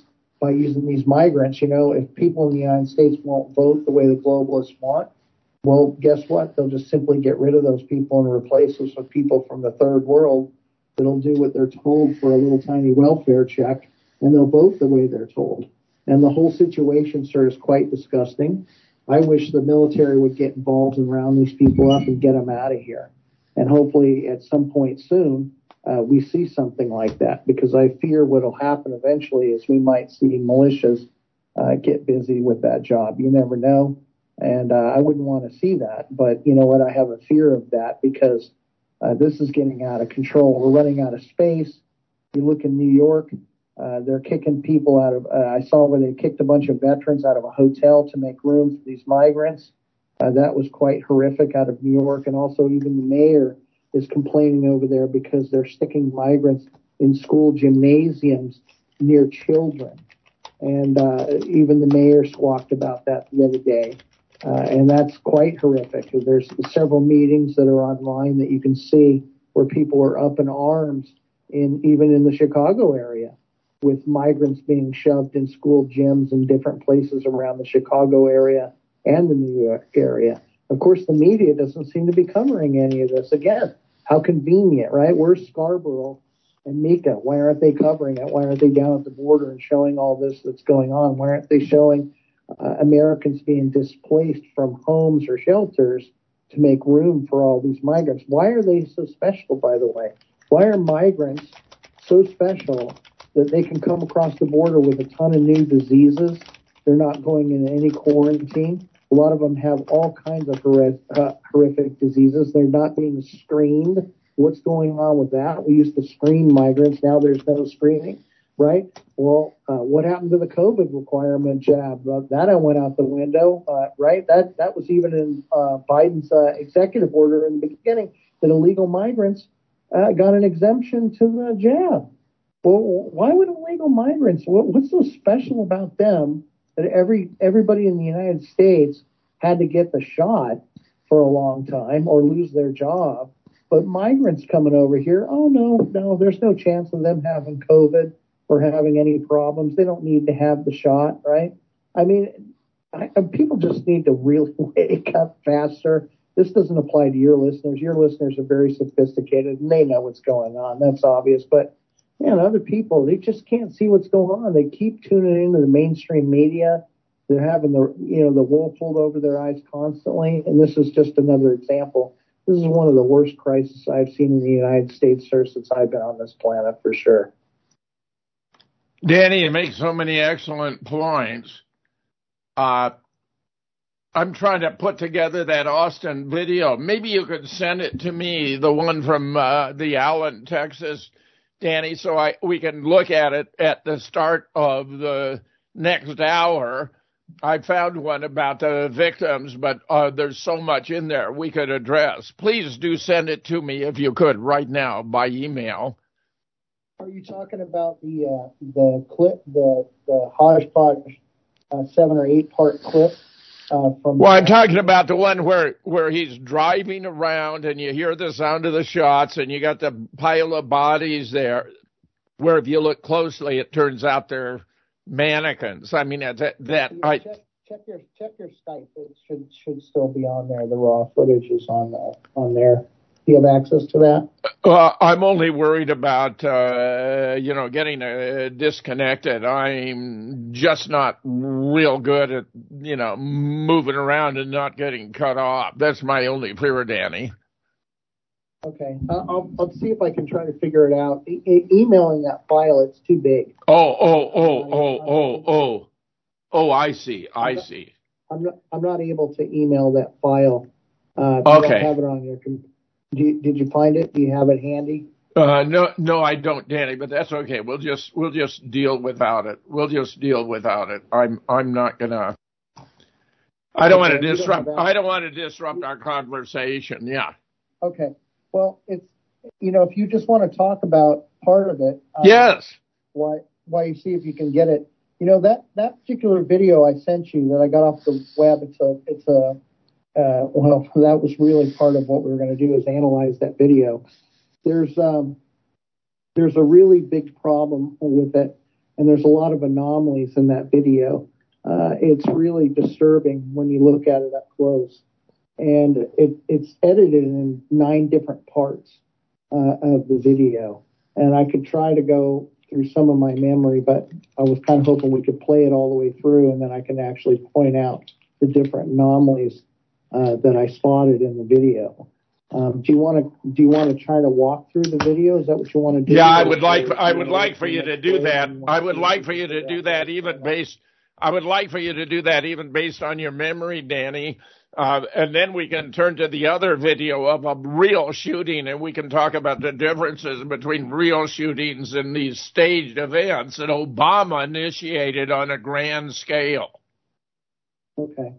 by using these migrants. If people in the United States won't vote the way the globalists want, well, guess what? They'll just simply get rid of those people and replace us with people from the third world that'll do what they're told for a little tiny welfare check, and they'll vote the way they're told. And the whole situation, sir, is quite disgusting. I wish the military would get involved and round these people up and get them out of here. And hopefully at some point soon, we see something like that, because I fear what will happen eventually is we might see militias get busy with that job. You never know. And I wouldn't want to see that. But you know what? I have a fear of that, because this is getting out of control. We're running out of space. You look in New York, they're kicking people out of, I saw where they kicked a bunch of veterans out of a hotel to make room for these migrants. That was quite horrific out of New York. And also even the mayor is complaining over there because they're sticking migrants in school gymnasiums near children. And even the mayor squawked about that the other day. And that's quite horrific. There's several meetings that are online that you can see where people are up in arms, even in the Chicago area, with migrants being shoved in school gyms in different places around the Chicago area and the New York area. Of course, the media doesn't seem to be covering any of this. Again, how convenient, right? Where's Scarborough and Mika? Why aren't they covering it? Why aren't they down at the border and showing all this that's going on? Why aren't they showing Americans being displaced from homes or shelters to make room for all these migrants? Why are they so special, by the way? Why are migrants so special that they can come across the border with a ton of new diseases? They're not going into any quarantine. A lot of them have all kinds of horrific diseases. They're not being screened. What's going on with that? We used to screen migrants. Now there's no screening, right? Well, what happened to the COVID requirement jab? That went out the window, right? That was even in Biden's executive order in the beginning, that illegal migrants got an exemption to the jab. Well, why would illegal migrants, what's so special about them that everybody in the United States had to get the shot for a long time or lose their job? But migrants coming over here, oh, no, there's no chance of them having COVID or having any problems. They don't need to have the shot, right? I mean, people just need to really wake up faster. This doesn't apply to your listeners. Your listeners are very sophisticated and they know what's going on. That's obvious. But man, other people, they just can't see what's going on. They keep tuning into the mainstream media. They're having the wool pulled over their eyes constantly. And this is just another example. This is one of the worst crises I've seen in the United States, sir, since I've been on this planet, for sure. Danny, you make so many excellent points. I'm trying to put together that Austin video. Maybe you could send it to me, the one from the Allen, Texas, Danny, so we can look at it at the start of the next hour. I found one about the victims, but there's so much in there we could address. Please do send it to me if you could right now by email. Are you talking about the clip, the hodgepodge 7 or 8 part clip? Well, I'm talking about the one where he's driving around and you hear the sound of the shots and you got the pile of bodies there, where if you look closely, it turns out they're mannequins. I mean, check your Skype. It should still be on there. The raw footage is on there. Do you have access to that? I'm only worried about, getting disconnected. I'm just not real good at, moving around and not getting cut off. That's my only fear, Danny. Okay. I'll see if I can try to figure it out. Emailing that file, it's too big. I see. I'm not able to email that file. Okay. You don't have it on your computer. Did you find it? Do you have it handy? No, I don't, Danny. But that's okay. We'll just deal without it. I'm not gonna. I don't want to disrupt. I don't want to disrupt our conversation. Yeah. Okay. Well, it's if you just want to talk about part of it. Yes. Why you see if you can get it. That particular video I sent you that I got off the web. That was really part of what we were going to do, is analyze that video. There's a really big problem with it, and there's a lot of anomalies in that video. It's really disturbing when you look at it up close. And it's edited in 9 different parts of the video. And I could try to go through some of my memory, but I was kind of hoping we could play it all the way through, and then I can actually point out the different anomalies that I spotted in the video. Do you want to try to walk through the video? Is that what you want to do? Yeah, I would like for you to do that. I would like for you to do that even based on your memory, Danny. And then we can turn to the other video of a real shooting, and we can talk about the differences between real shootings and these staged events that Obama initiated on a grand scale. Okay.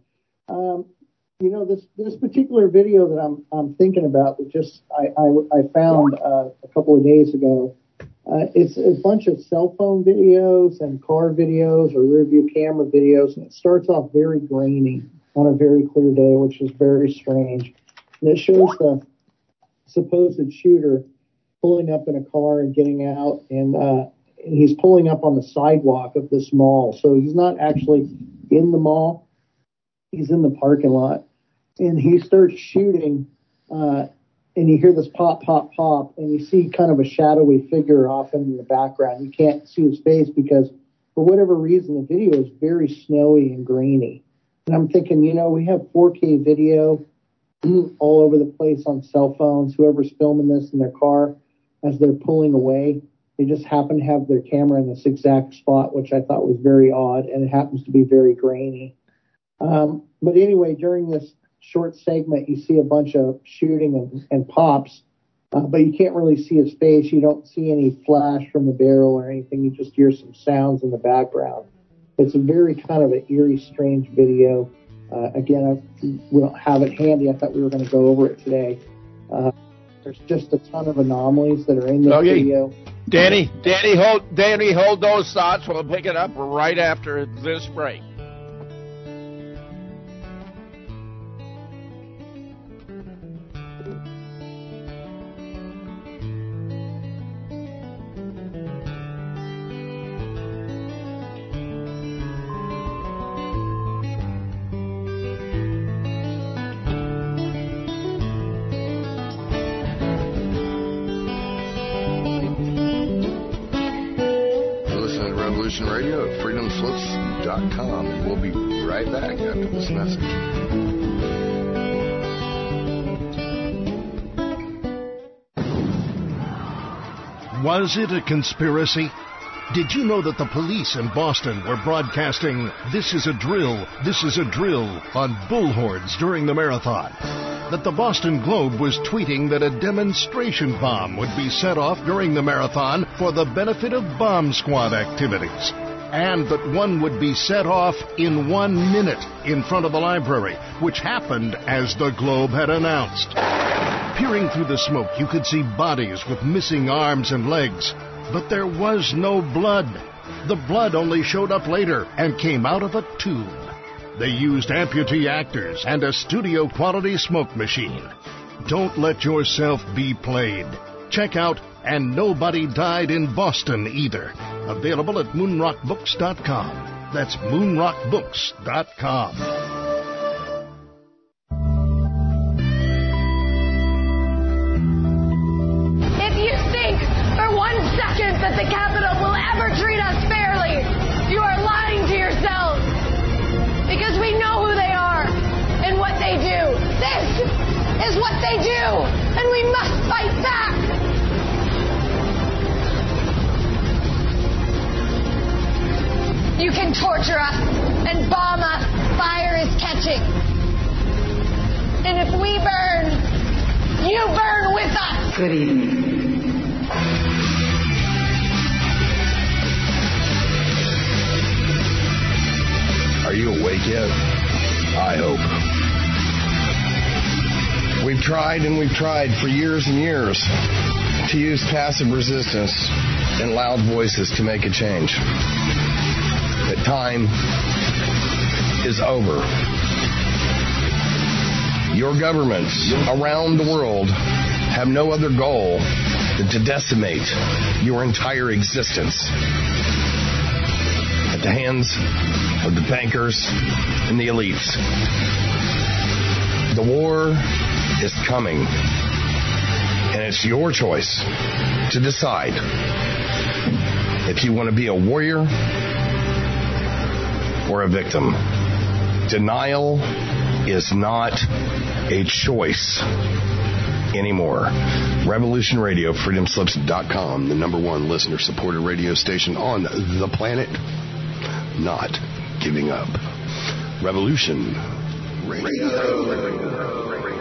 This particular video that I'm thinking about, that I found a couple of days ago. It's a bunch of cell phone videos and car videos or rear view camera videos, and it starts off very grainy on a very clear day, which is very strange. And it shows the supposed shooter pulling up in a car and getting out, and he's pulling up on the sidewalk of this mall. So he's not actually in the mall. He's in the parking lot. And he starts shooting, and you hear this pop, pop, pop, and you see kind of a shadowy figure off in the background. You can't see his face because, for whatever reason, the video is very snowy and grainy. And I'm thinking, we have 4K video all over the place on cell phones. Whoever's filming this in their car, as they're pulling away, they just happen to have their camera in this exact spot, which I thought was very odd, and it happens to be very grainy. But anyway, during this short segment, you see a bunch of shooting and pops, but you can't really see his face. You don't see any flash from the barrel or anything. You just hear some sounds in the background. It's a very kind of an eerie, strange video. Again, we don't have it handy. I thought we were going to go over it today. There's just a ton of anomalies that are in this video. Danny, hold those thoughts. We'll pick it up right after this break. Radio at freedomslips.com. We'll be right back after this message. Was it a conspiracy? Did you know that the police in Boston were broadcasting "This is a drill, this is a drill" on bullhorns during the marathon? That the Boston Globe was tweeting that a demonstration bomb would be set off during the marathon for the benefit of bomb squad activities, and that one would be set off in 1 minute in front of the library, which happened as the Globe had announced. Peering through the smoke, you could see bodies with missing arms and legs, but there was no blood. The blood only showed up later and came out of a tube. They used amputee actors and a studio-quality smoke machine. Don't let yourself be played. Check out And Nobody Died in Boston Either. Available at moonrockbooks.com. That's moonrockbooks.com. If you think for 1 second that the Capitol will ever treat us fairly, you are lying to yourselves. Because we know who they are and what they do. This is what they do, and we must fight back. You can torture us and bomb us. Fire is catching. And if we burn, you burn with us. Good evening. Are you awake yet? I hope. We've tried and we've tried for years and years to use passive resistance and loud voices to make a change. But time is over. Your governments around the world have no other goal than to decimate your entire existence. the hands of the bankers and the elites. The war is coming, and it's your choice to decide if you want to be a warrior or a victim. Denial is not a choice anymore. Revolution Radio, freedomslips.com, the number one listener-supported radio station on the planet. Not giving up. Revolution Radio.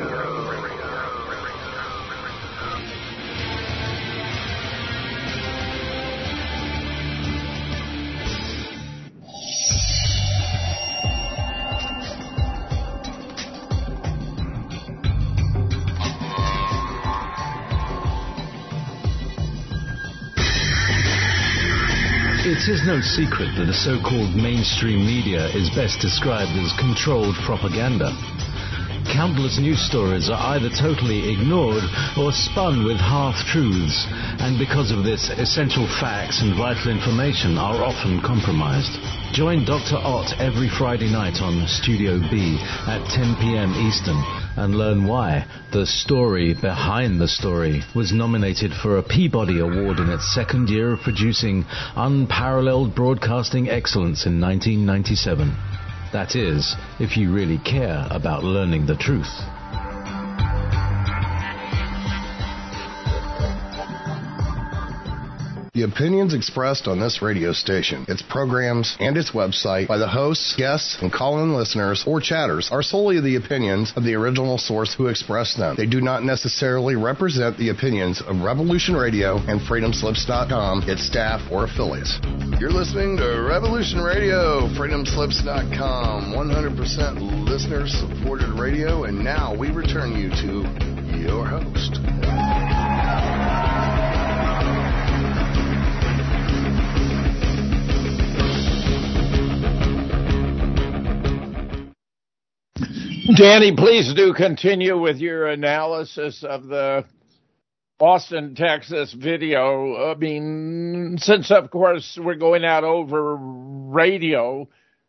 It is no secret that the so-called mainstream media is best described as controlled propaganda. Countless news stories are either totally ignored or spun with half-truths, and because of this, essential facts and vital information are often compromised. Join Dr. Ott every Friday night on Studio B at 10 p.m. Eastern and learn why The Story Behind the Story was nominated for a Peabody Award in its second year of producing unparalleled broadcasting excellence in 1997. That is, if you really care about learning the truth. The opinions expressed on this radio station, its programs, and its website by the hosts, guests, and call-in listeners or chatters are solely the opinions of the original source who expressed them. They do not necessarily represent the opinions of Revolution Radio and freedomslips.com, its staff, or affiliates. You're listening to Revolution Radio, freedomslips.com, 100% listener-supported radio, and now we return you to your host. Danny, please do continue with your analysis of the Austin, Texas video. I mean, since, of course, we're going out over radio,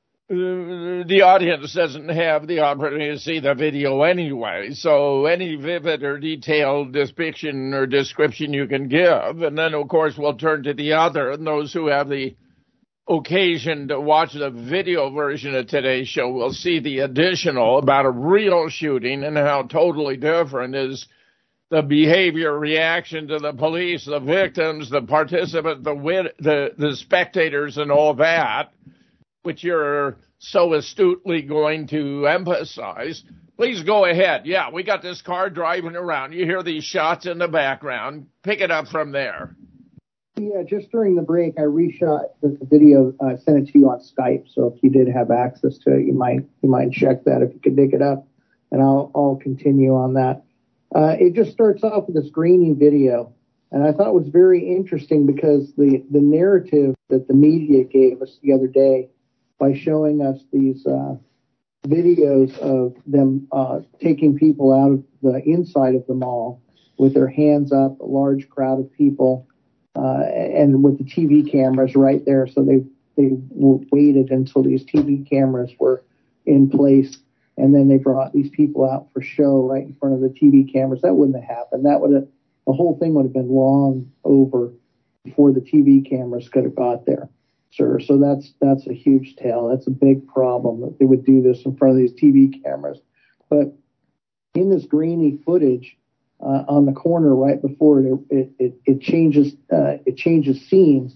the audience doesn't have the opportunity to see the video anyway. So any vivid or detailed depiction or description you can give. And then, of course, we'll turn to the other, and those who have the occasion to watch the video version of today's show will see the additional about a real shooting and how totally different is the behavior, reaction to the police, the victims, the participants, the spectators, and all that, which you're so astutely going to emphasize. Please go ahead. Yeah, we got this car driving around. You hear these shots in the background. Pick it up from there. Yeah, just during the break, I reshot the video, sent it to you on Skype. So if you did have access to it, you might check that if you could dig it up, and I'll continue on that. It just starts off with this grainy video, and I thought it was very interesting because the narrative that the media gave us the other day by showing us these videos of them taking people out of the inside of the mall with their hands up, a large crowd of people. And with the TV cameras right there, so they waited until these TV cameras were in place, and then they brought these people out for show right in front of the TV cameras. That wouldn't have happened. The whole thing would have been long over before the TV cameras could have got there, sir. So that's a huge tale. That's a big problem that they would do this in front of these TV cameras. But in this grainy footage, on the corner right before it changes scenes.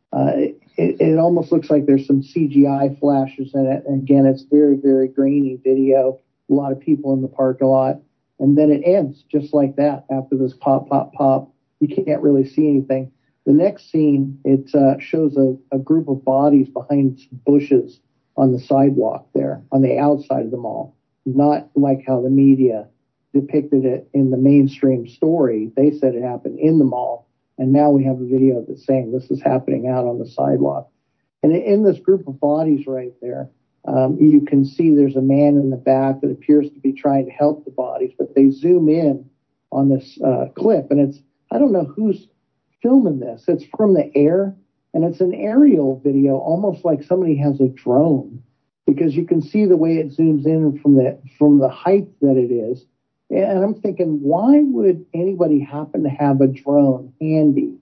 It almost looks like there's some CGI flashes in it. And again, it's very, very grainy video. A lot of people in the parking lot. And then it ends just like that. After this pop, pop, pop, you can't really see anything. The next scene, it shows a group of bodies behind some bushes on the sidewalk there, on the outside of the mall. Not like how the media depicted it in the mainstream story. They said it happened in the mall, and now we have a video that's saying this is happening out on the sidewalk. And in this group of bodies right there, you can see there's a man in the back that appears to be trying to help the bodies, but they zoom in on this clip, and I don't know who's filming this. It's from the air, And it's an aerial video, almost like somebody has a drone, because you can see the way it zooms in from the height that it is. And I'm thinking, why would anybody happen to have a drone handy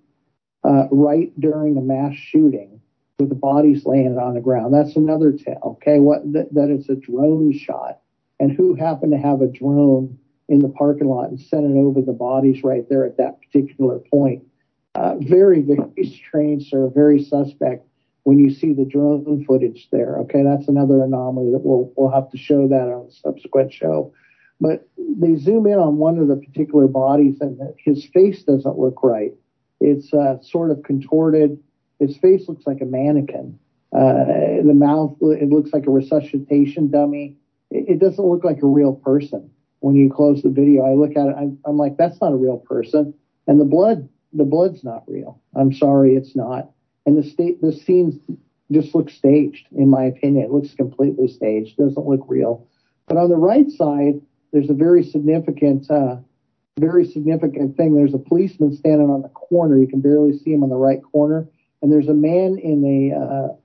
right during a mass shooting with the bodies laying on the ground? That's another tell, okay, that it's a drone shot. And who happened to have a drone in the parking lot and sent it over the bodies right there at that particular point? Very, very strange, sir, very suspect when you see the drone footage there, okay? That's another anomaly that we'll have to show that on a subsequent show. But they zoom in on one of the particular bodies, and his face doesn't look right. It's sort of contorted. His face looks like a mannequin. The mouth, it looks like a resuscitation dummy. It doesn't look like a real person. When you close the video, I look at it, I'm like, that's not a real person. And the blood's not real. I'm sorry, it's not. And the scene just looks staged, in my opinion. It looks completely staged. It doesn't look real. But on the right side, there's a very significant thing. There's a policeman standing on the corner. You can barely see him on the right corner. And there's a man in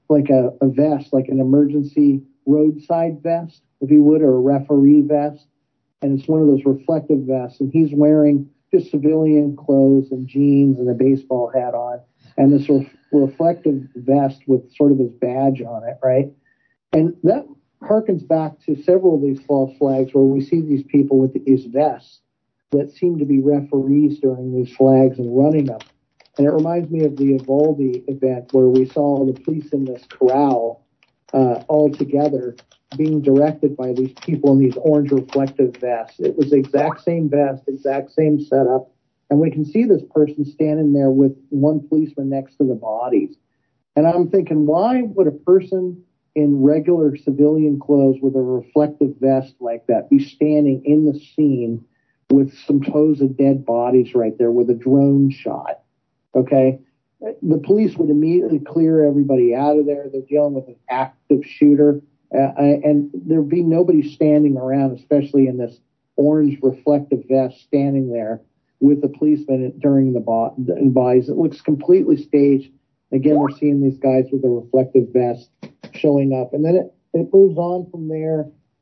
a vest, like an emergency roadside vest, if you would, or a referee vest. And it's one of those reflective vests. And he's wearing just civilian clothes and jeans and a baseball hat on. And this reflective vest with sort of his badge on it, right? And that harkens back to several of these false flags where we see these people with these vests that seem to be referees during these flags and running them. And it reminds me of the Uvalde event where we saw the police in this corral all together being directed by these people in these orange reflective vests. It was the exact same vest, exact same setup. And we can see this person standing there with one policeman next to the bodies. And I'm thinking, why would a person in regular civilian clothes with a reflective vest like that be standing in the scene with supposed dead bodies right there with a drone shot? Okay. The police would immediately clear everybody out of there. They're dealing with an active shooter. And there'd be nobody standing around, especially in this orange reflective vest, standing there with the policeman during the bodies. It looks completely staged. Again, we're seeing these guys with a reflective vest showing up. And then it moves on from there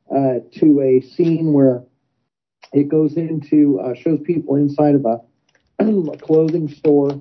to a scene where it goes into, shows people inside of a clothing store,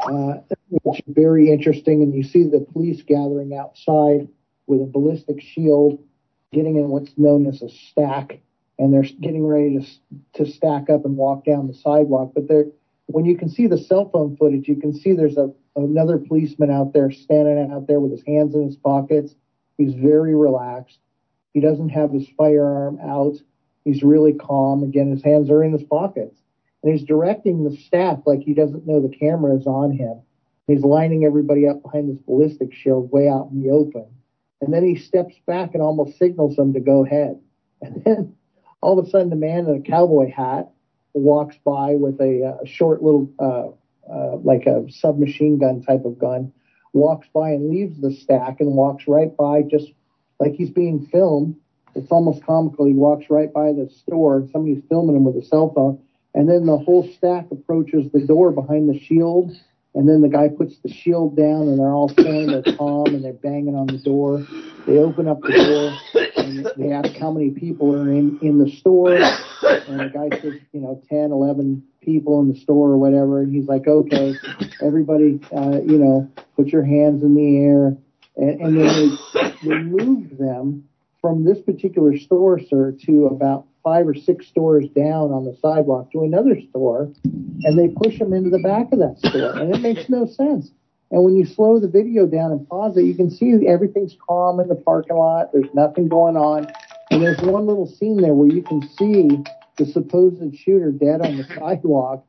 which is very interesting. And you see the police gathering outside with a ballistic shield, getting in what's known as a stack. And they're getting ready to stack up and walk down the sidewalk. But when you can see the cell phone footage, you can see there's another policeman out there standing out there with his hands in his pockets. He's very relaxed. He doesn't have his firearm out. He's really calm. Again, his hands are in his pockets. And he's directing the staff like he doesn't know the camera is on him. He's lining everybody up behind this ballistic shield way out in the open. And then he steps back and almost signals them to go ahead. And then all of a sudden, the man in a cowboy hat walks by with a short little, like a submachine gun type of gun, walks by and leaves the stack and walks right by just like he's being filmed. It's almost comical. He walks right by the store. Somebody's filming him with a cell phone. And then the whole stack approaches the door behind the shield. And then the guy puts the shield down, and they're all saying they're calm, and they're banging on the door. They open up the door, and they ask how many people are in the store. And the guy says, 10, 11 people in the store or whatever. And he's like, okay, everybody, put your hands in the air. And then they moved them from this particular store, sir, to about 5 or 6 stores down on the sidewalk to another store, and they push them into the back of that store, and it makes no sense. And when you slow the video down and pause it, you can see everything's calm in the parking lot. There's nothing going on. And there's one little scene there where you can see the supposed shooter dead on the sidewalk,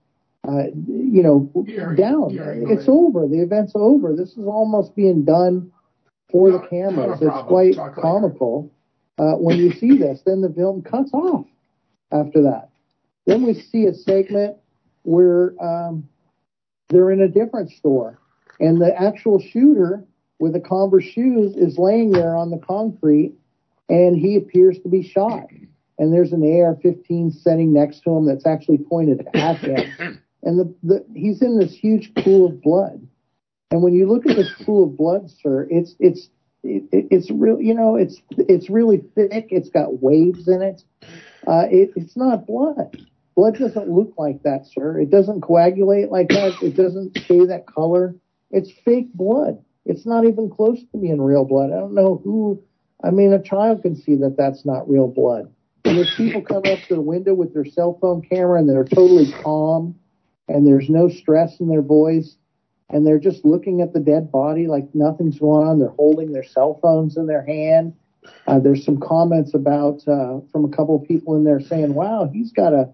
down. It's over. The event's over. This is almost being done for the cameras. It's quite comical. When you see this, then the film cuts off after that. Then we see a segment where they're in a different store, and the actual shooter with the Converse shoes is laying there on the concrete, and he appears to be shot. And there's an AR-15 sitting next to him that's actually pointed at him. And he's in this huge pool of blood. And when you look at this pool of blood, sir, it's real, it's really thick. It's got waves in it. It's not blood. Blood doesn't look like that, sir. It doesn't coagulate like that. It doesn't stay that color. It's fake blood. It's not even close to being real blood. I don't know who. I mean, a child can see that that's not real blood. And there's people come up to the window with their cell phone camera and they're totally calm and there's no stress in their voice and they're just looking at the dead body like nothing's going on. They're holding their cell phones in their hand. There's some comments about from a couple of people in there saying, "Wow, he's got an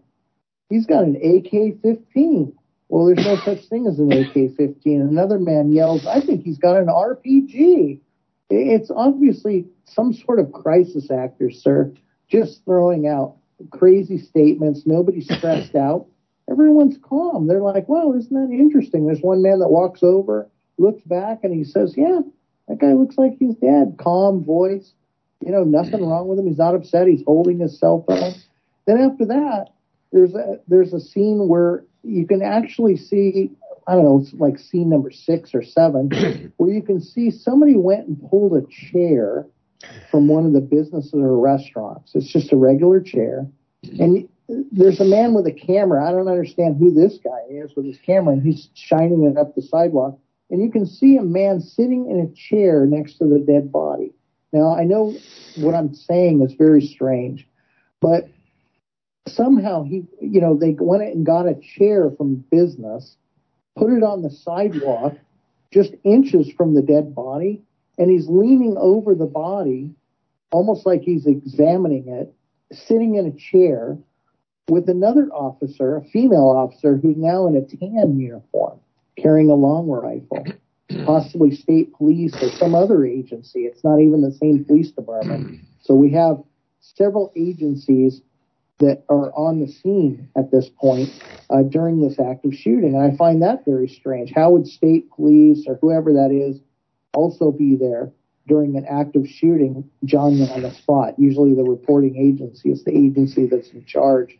AK-15." Well, there's no such thing as an AK-15. Another man yells, "I think he's got an RPG." It's obviously some sort of crisis actor, sir, just throwing out crazy statements. Nobody's stressed out. Everyone's calm. They're like, "Wow, isn't that interesting?" There's one man that walks over, looks back, and he says, "Yeah, that guy looks like he's dead." Calm voice. Nothing wrong with him. He's not upset. He's holding his cell phone. Then after that, there's a scene where you can actually see, I don't know, it's like scene number 6 or 7, where you can see somebody went and pulled a chair from one of the businesses or restaurants. It's just a regular chair. And there's a man with a camera. I don't understand who this guy is with his camera, and he's shining it up the sidewalk. And you can see a man sitting in a chair next to the dead body. Now, I know what I'm saying is very strange, but somehow they went and got a chair from business, put it on the sidewalk just inches from the dead body, and he's leaning over the body almost like he's examining it, sitting in a chair with another officer, a female officer, who's now in a tan uniform, carrying a long rifle, possibly state police or some other agency. It's not even the same police department. So we have several agencies that are on the scene at this point during this active shooting. And I find that very strange. How would state police or whoever that is also be there during an active shooting, John, on the spot? Usually the reporting agency is the agency that's in charge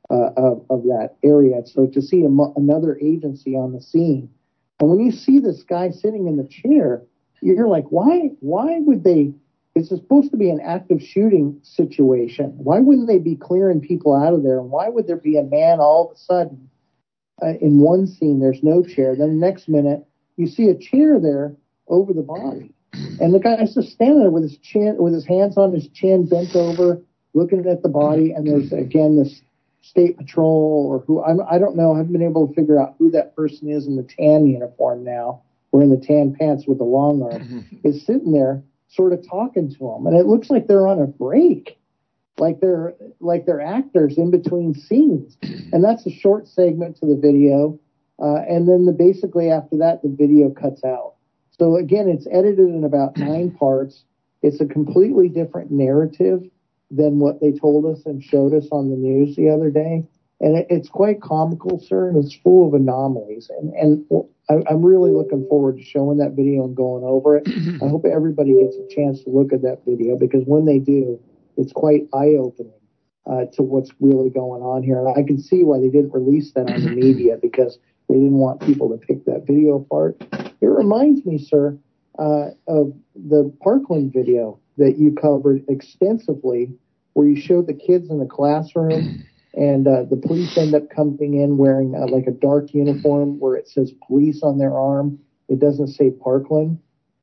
of that area. So to see another agency on the scene, and when you see this guy sitting in the chair, you're like, why would they? It's supposed to be an active shooting situation. Why wouldn't they be clearing people out of there? And why would there be a man all of a sudden in one scene, there's no chair. Then the next minute, you see a chair there over the body. And the guy's just standing there with his hands on his chin, bent over, looking at the body. And there's, again, this state patrol or who, I don't know. I haven't been able to figure out who that person is in the tan uniform now, wearing the tan pants with the long arm, is sitting there sort of talking to him. And it looks like they're on a break, like they're actors in between scenes. And that's a short segment to the video. And then basically after that, the video cuts out. So again, it's edited in about 9 parts. It's a completely different narrative than what they told us and showed us on the news the other day. And it's quite comical, sir, and it's full of anomalies. And I'm really looking forward to showing that video and going over it. I hope everybody gets a chance to look at that video, because when they do, it's quite eye-opening to what's really going on here. And I can see why they didn't release that on the media, because they didn't want people to pick that video apart. It reminds me, sir, of the Parkland video that you covered extensively, where you showed the kids in the classroom, and the police end up coming in wearing like a dark uniform where it says police on their arm. It doesn't say Parkland.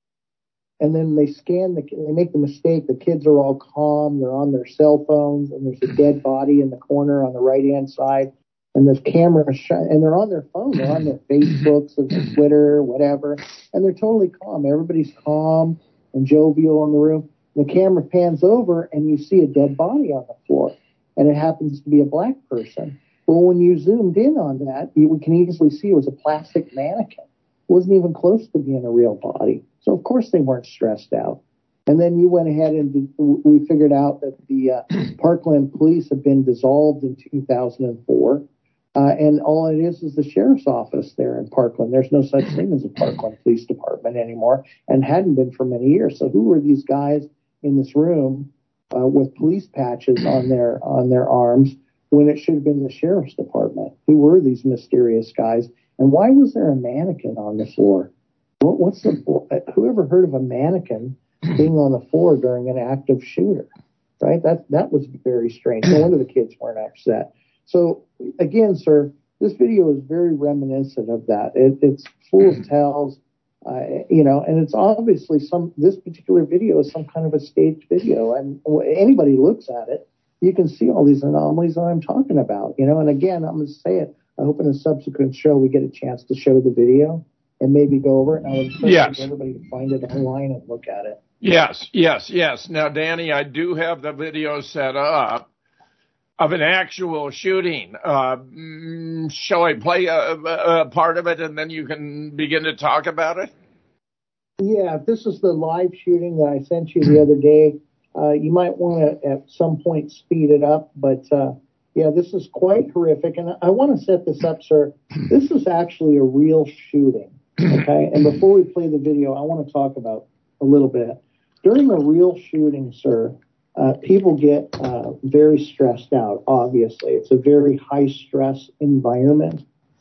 And then they they make the mistake. The kids are all calm. They're on their cell phones, and there's a dead body in the corner on the right-hand side. And this camera, and they're on their phone. They're on their Facebooks and their Twitter, whatever. And they're totally calm. Everybody's calm and jovial in the room. The camera pans over, and you see a dead body on the floor. And it happens to be a black person. Well, when you zoomed in on that, we can easily see it was a plastic mannequin. It wasn't even close to being a real body. So, of course, they weren't stressed out. And then you went ahead and we figured out that the Parkland police have been dissolved in 2004. And all it is the sheriff's office there in Parkland. There's no such thing as a Parkland Police Department anymore, and hadn't been for many years. So who were these guys in this room with police patches on their arms when it should have been the sheriff's department? Who were these mysterious guys? And why was there a mannequin on the floor? whoever heard of a mannequin being on the floor during an active shooter, right? That was very strange. No wonder the kids weren't upset. So again, sir, this video is very reminiscent of that. It's full of tells, and it's obviously this particular video is some kind of a staged video. And anybody looks at it, you can see all these anomalies that I'm talking about, and again, I'm going to say it. I hope in a subsequent show we get a chance to show the video and maybe go over it. And I would encourage everybody to find it online and look at it. Yes. Now, Danny, I do have the video set up of an actual shooting. Shall I play a part of it and then you can begin to talk about it? Yeah, if this is the live shooting that I sent you the other day, you might want to at some point speed it up. But, this is quite horrific. And I want to set this up, sir. This is actually a real shooting. Okay. And before we play the video, I want to talk about a little bit. During a real shooting, sir, people get very stressed out, obviously. It's a very high-stress environment.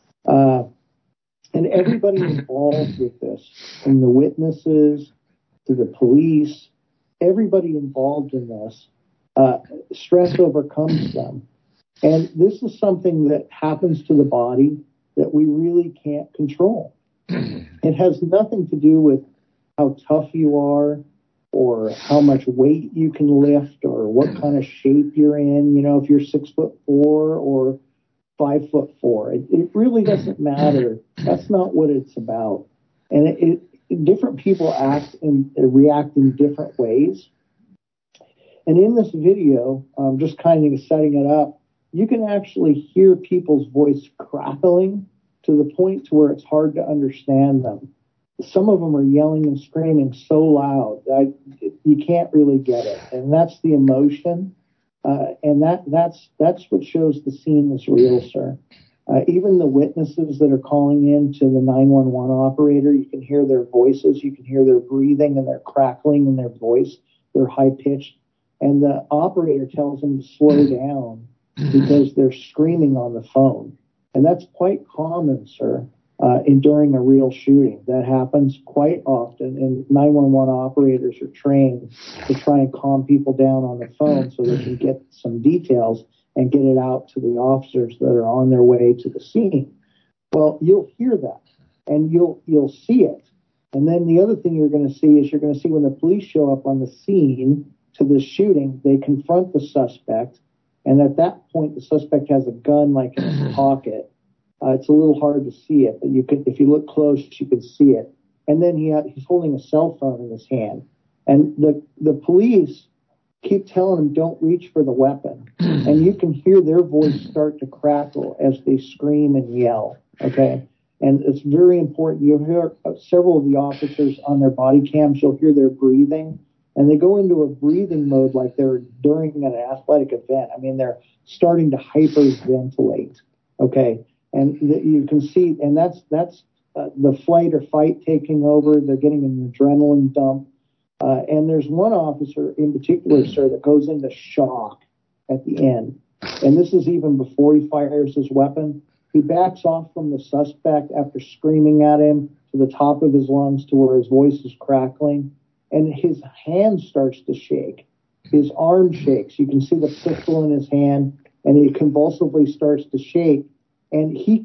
And everybody involved with this, from the witnesses to the police, everybody involved in this, stress overcomes them. And this is something that happens to the body that we really can't control. It has nothing to do with how tough you are, or how much weight you can lift, or what kind of shape you're in, if you're 6'4" or 5'4". It really doesn't matter. That's not what it's about. And different people react in different ways. And in this video, just kind of setting it up, you can actually hear people's voice crackling to the point to where it's hard to understand them. Some of them are yelling and screaming so loud that you can't really get it. And that's the emotion. And that's what shows the scene is real, sir. Even the witnesses that are calling in to the 911 operator, you can hear their voices. You can hear their breathing and their crackling in their voice. They're high-pitched. And the operator tells them to slow down because they're screaming on the phone. And that's quite common, sir. During a real shooting. That happens quite often, and 911 operators are trained to try and calm people down on the phone so they can get some details and get it out to the officers that are on their way to the scene. Well, you'll hear that, and you'll see it. And then the other thing you're going to see is when the police show up on the scene to the shooting, they confront the suspect, and at that point, the suspect has a gun like in his pocket. It's a little hard to see it, but if you look close, you can see it. And then he's holding a cell phone in his hand. And the police keep telling him, don't reach for the weapon. And you can hear their voice start to crackle as they scream and yell, okay? And it's very important. You'll hear several of the officers on their body cams, you'll hear their breathing. And they go into a breathing mode like they're during an athletic event. I mean, they're starting to hyperventilate, okay? And you can see, and that's the flight or fight taking over. They're getting an adrenaline dump. And there's one officer in particular, sir, that goes into shock at the end. And this is even before he fires his weapon. He backs off from the suspect after screaming at him to the top of his lungs to where his voice is crackling. And his hand starts to shake. His arm shakes. You can see the pistol in his hand, and he convulsively starts to shake. And he's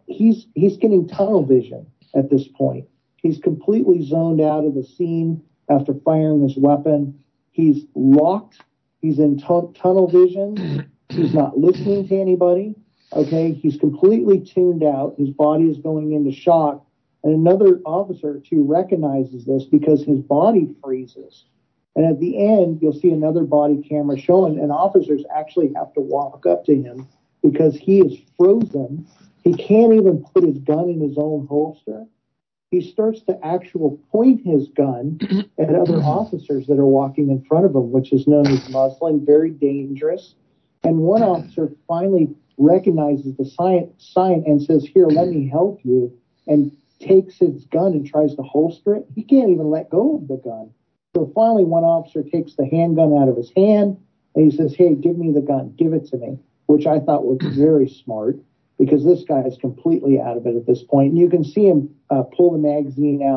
getting tunnel vision at this point. He's completely zoned out of the scene after firing his weapon. He's locked. He's in tunnel vision. He's not listening to anybody. Okay. He's completely tuned out. His body is going into shock. And another officer or two recognizes this because his body freezes. And at the end, you'll see another body camera showing, and officers actually have to walk up to him because he is frozen. He can't even put his gun in his own holster. He starts to actually point his gun at other officers that are walking in front of him, which is known as muzzling, very dangerous. And one officer finally recognizes the sign and says, "Here, let me help you," and takes his gun and tries to holster it. He can't even let go of the gun. So finally, one officer takes the handgun out of his hand, and he says, "Hey, give me the gun. Give it to me," which I thought was very smart because this guy is completely out of it at this point. And you can see him pull the magazine out,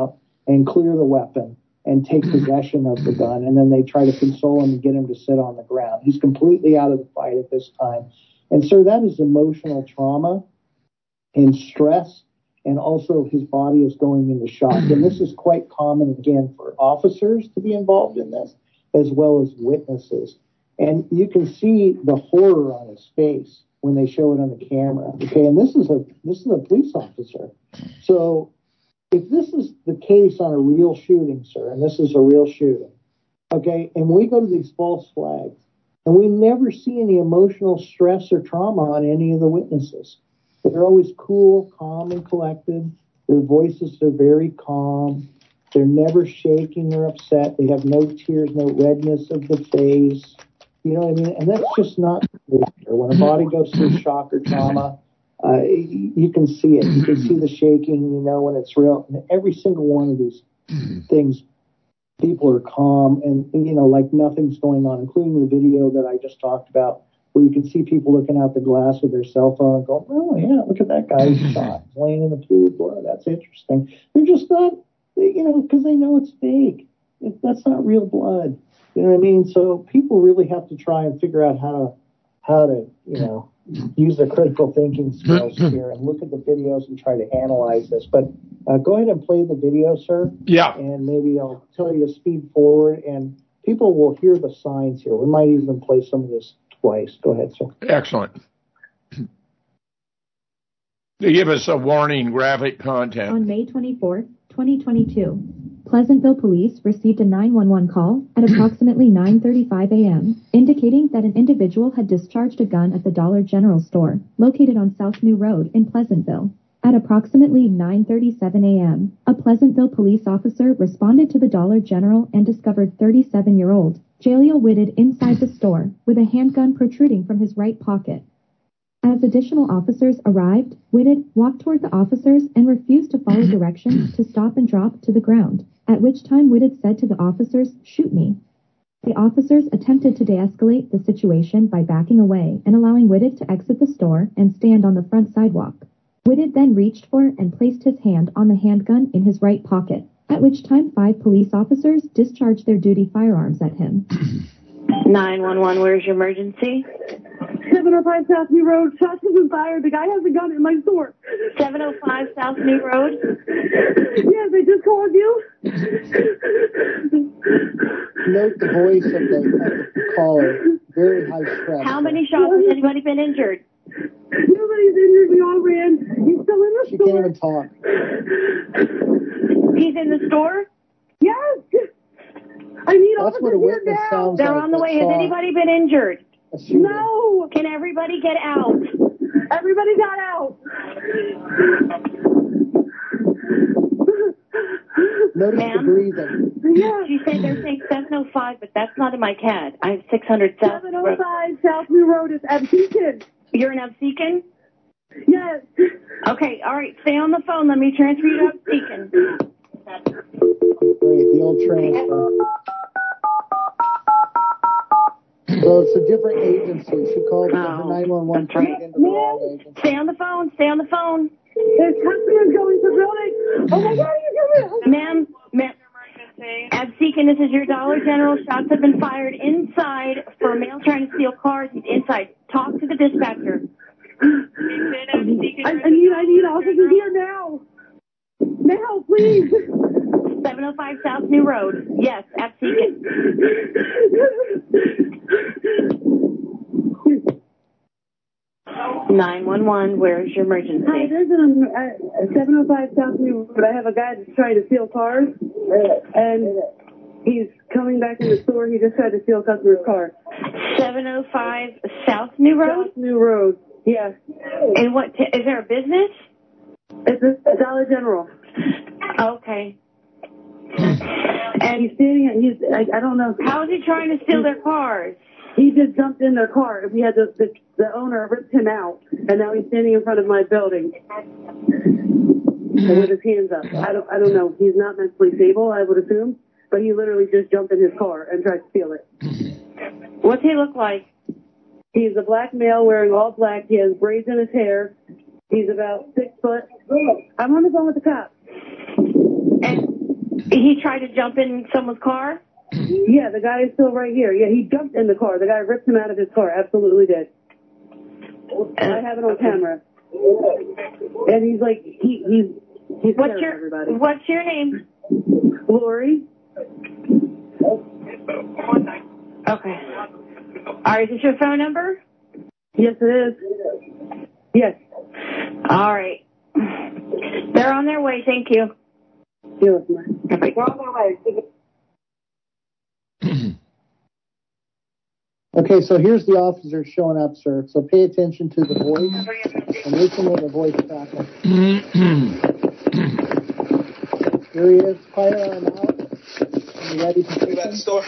and clear the weapon and take possession of the gun. And then they try to console him and get him to sit on the ground. He's completely out of the fight at this time. And sir, that is emotional trauma and stress. And also his body is going into shock. And this is quite common, again, for officers to be involved in this, as well as witnesses. And you can see the horror on his face when they show it on the camera. Okay, and this is a police officer. So if this is the case on a real shooting, sir, and this is a real shooting, okay, and we go to these false flags, and we never see any emotional stress or trauma on any of the witnesses. They're always cool, calm, and collected. Their voices are very calm. They're never shaking or upset. They have no tears, no redness of the face. You know what I mean? And that's just not true. When a body goes through shock or trauma, you can see it. You can see the shaking, you know, when it's real. And every single one of these things, people are calm and, you know, like nothing's going on, including the video that I just talked about, where you can see people looking out the glass with their cell phone and going, oh, yeah, look at that guy who's shot. He's laying in the pool of blood. That's interesting. They're just not, you know, because they know it's fake. That's not real blood. You know what I mean? So people really have to try and figure out how to, you know, use their critical thinking skills here and look at the videos and try to analyze this. But go ahead and play the video, sir. Yeah. And maybe I'll tell you to speed forward, and people will hear the signs here. We might even play some of this twice. Go ahead, sir. Excellent. They give us a warning, graphic content. On May 24th, 2022, Pleasantville Police received a 911 call at approximately 9:35 a.m., indicating that an individual had discharged a gun at the Dollar General store, located on South New Road in Pleasantville. At approximately 9:37 a.m., a Pleasantville police officer responded to the Dollar General and discovered 37-year-old Jaleel Whitted inside the store with a handgun protruding from his right pocket. As additional officers arrived, Whitted walked toward the officers and refused to follow directions to stop and drop to the ground, at which time Whitted said to the officers, "Shoot me." The officers attempted to de-escalate the situation by backing away and allowing Whitted to exit the store and stand on the front sidewalk. Whitted then reached for and placed his hand on the handgun in his right pocket, at which time 5 police officers discharged their duty firearms at him. 911, where's your emergency? 705 South New Road. Shots have been fired. The guy has a gun in my store. 705 South New Road? Yes, I just called you. Note the voice of the caller. Very high stress. How many shots? Has anybody been injured? Nobody's injured. We all ran. He's still in the store. She can't even talk. He's in the store? Yes. I need That's what a officers witness here now. sounds They're like. on the way. Has anybody been injured? No. Can everybody get out? Everybody got out. Notice the breathing. Yeah. She said they're saying 705, but that's not in my CAD. I have 600 South 705 South New Road is Absecon. You're in Absecon? Yes. Okay, all right. Stay on the phone. Let me transfer you to Absecon. Great, the old transfer. So it's a different agency. She called the 911 turned it into the wrong agency. Stay on the phone. Stay on the phone. There's customers going to the building. Oh my God, you're coming. Ma'am, Absecon, this is your Dollar General. Shots have been fired inside for a male trying to steal cars. He's inside. Talk to the dispatcher. I need officers here now. Now, please. 705 South New Road. Yes, Absecon. 911, where's your emergency? Hi, there's 705 South New Road. I have a guy that's trying to steal cars, and he's coming back in the store. He just tried to steal a customer's car. 705 South New Road? South New Road, yes. And what, is there a business? It's a Dollar General. Okay. And he's standing, I don't know. How is he trying to steal their cars? He just jumped in their car. We had the owner ripped him out, and now he's standing in front of my building with his hands up. I don't know. He's not mentally stable, I would assume, but he literally just jumped in his car and tried to steal it. What's he look like? He's a black male wearing all black. He has braids in his hair. He's about 6 foot. I'm on the phone with the cop. He tried to jump in someone's car? Yeah, the guy is still right here. Yeah, he jumped in the car. The guy ripped him out of his car. Absolutely did. I have it on camera. And he's like, he's scaring everybody. What's your name? Lori. Okay. All right, is this your phone number? Yes, it is. Yes. All right. They're on their way. Thank you. We're on their way. Okay, so here's the officer showing up, sir. So pay attention to the voice and listen to the voice traffic. Here he is. Firearm out. Are you ready to take him? Store.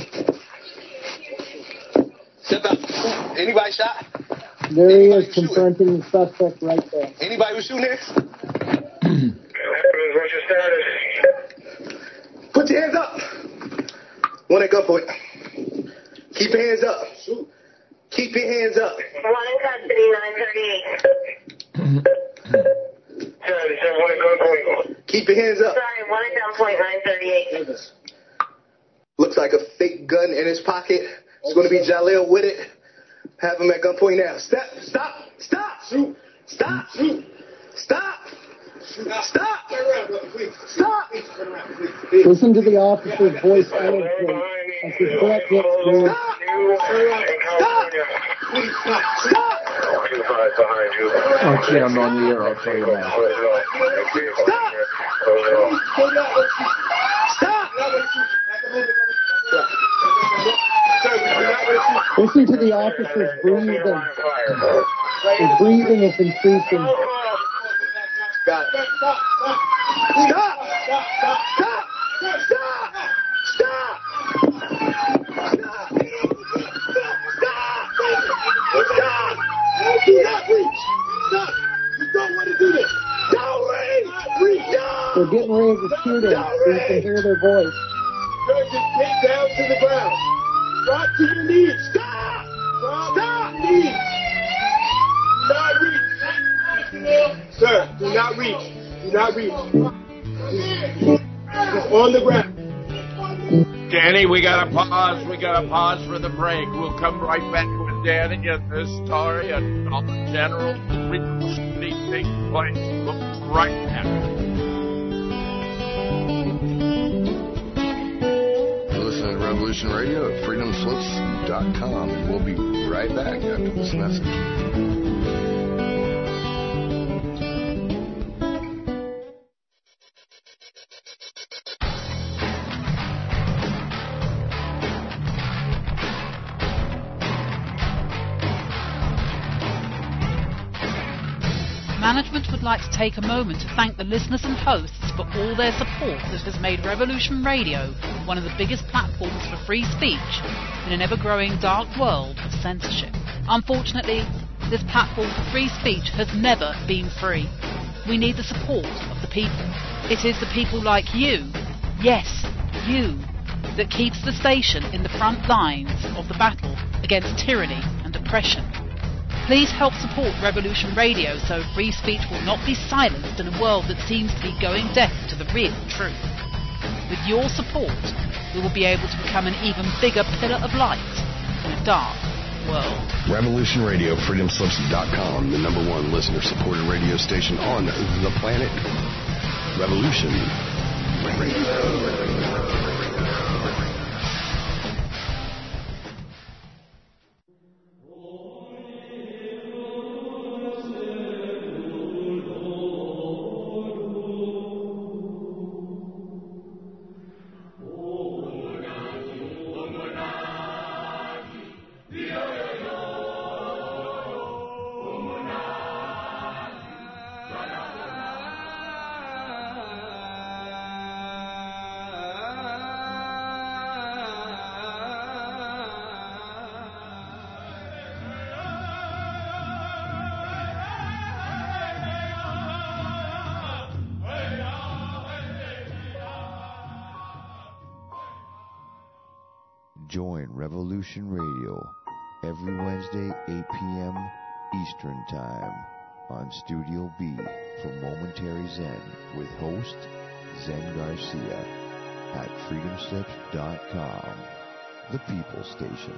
Step out. Anybody shot? There he is, confronting the suspect right there. Anybody was shooting there? What's your status? Put your hands up. One at gunpoint. Keep your hands up. Keep your hands up. 1 in custody, 938. Sorry, 1 at gunpoint. Keep your hands up. Sorry, 1 at gunpoint, 938. Looks like a fake gun in his pocket. It's going to be Jaleel with it. Have him at gunpoint now. Stop. Stop. Stop. Stop. Listen to the officer's voice energy as his threat gets through. Stop. 25 behind you. Okay, I'm on the air. I'll tell you now. Stop. Listen to the officer's breathing. His breathing is increasing. Got it. Stop. Do not reach. Stop. You don't want to do this. Don't reach. They're getting ready to shoot him, so you can hear their voice. Just get down to the ground. Drop to your knees. Stop. Stop. Knees. Do not reach. Sir, do not reach. Do not reach. Just on the ground. Danny, we got to pause. We got to pause for the break. We'll come right back with Danny and this story and all the general recently taking place. Look right now. Listen to Revolution Radio at freedomslips.com. We'll be right back after this message. Management would like to take a moment to thank the listeners and hosts for all their support that has made Revolution Radio one of the biggest platforms for free speech in an ever-growing dark world of censorship. Unfortunately, this platform for free speech has never been free. We need the support of the people. It is the people like you, yes, you, that keeps the station in the front lines of the battle against tyranny and oppression. Please help support Revolution Radio so free speech will not be silenced in a world that seems to be going deaf to the real truth. With your support, we will be able to become an even bigger pillar of light in a dark world. Revolution Radio, freedomslips.com, the #1 listener-supported radio station on the planet. Revolution Radio. Join Revolution Radio every Wednesday, 8 p.m. Eastern Time on Studio B for Momentary Zen with host Zen Garcia. at freedomslips.com. The People Station.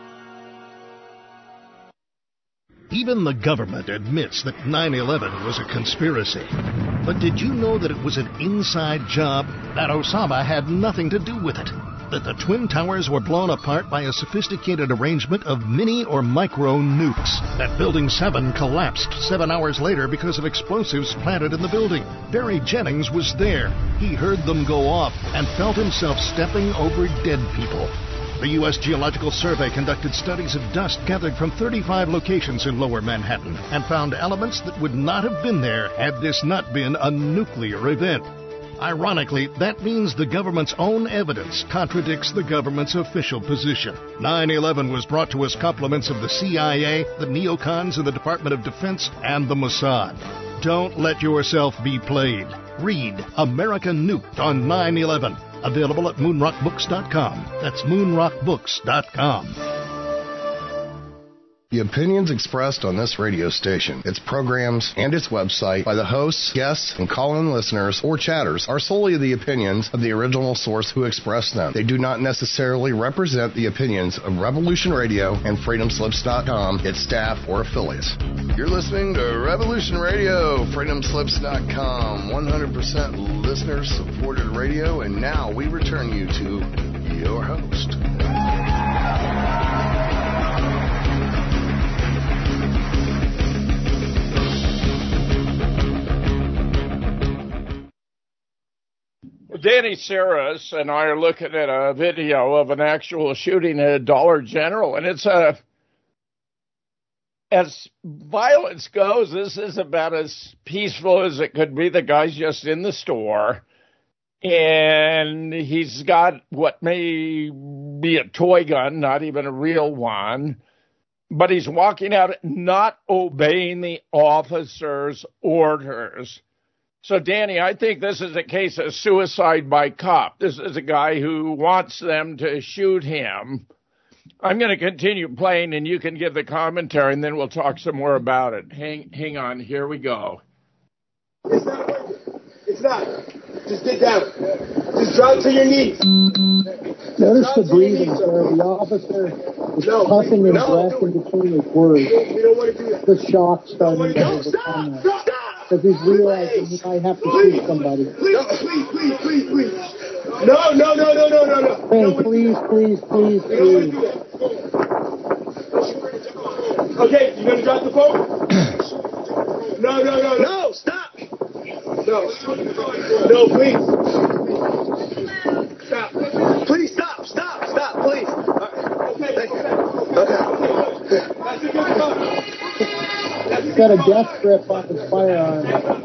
Even the government admits that 9/11 was a conspiracy. But did you know that it was an inside job? That Osama had nothing to do with it? That the Twin Towers were blown apart by a sophisticated arrangement of mini or micro nukes? That Building 7 collapsed 7 hours later because of explosives planted in the building? Barry Jennings was there. He heard them go off and felt himself stepping over dead people. The U.S. Geological Survey conducted studies of dust gathered from 35 locations in Lower Manhattan and found elements that would not have been there had this not been a nuclear event. Ironically, that means the government's own evidence contradicts the government's official position. 9/11 was brought to us compliments of the CIA, the neocons in the Department of Defense, and the Mossad. Don't let yourself be played. Read America Nuked on 9/11. Available at moonrockbooks.com. That's moonrockbooks.com. The opinions expressed on this radio station, its programs, and its website by the hosts, guests, and call-in listeners or chatters are solely the opinions of the original source who expressed them. They do not necessarily represent the opinions of Revolution Radio and freedomslips.com, its staff, or affiliates. You're listening to Revolution Radio, freedomslips.com, 100% listener-supported radio, and now we return you to your host. Danny Saras and I are looking at a video of an actual shooting at a Dollar General, and it's as violence goes, this is about as peaceful as it could be. The guy's just in the store, and he's got what may be a toy gun, not even a real one, but he's walking out not obeying the officer's orders. So, Danny, I think this is a case of suicide by cop. This is a guy who wants them to shoot him. I'm going to continue playing, and you can give the commentary, and then we'll talk some more about it. Hang on. Here we go. It's not working. It's not. Just get down. Just drop to your knees. Notice the breathing, sir. The officer is puffing his breath in between his words. We don't want to do that. The shock starting to overcome him. Because he's realizing he might have to shoot somebody. Please. No. Hey, please. Okay, you gonna drop the phone? No. No, stop. No, please. Stop. Please stop, please. Okay. That's a good call. He's got a death grip on his firearm.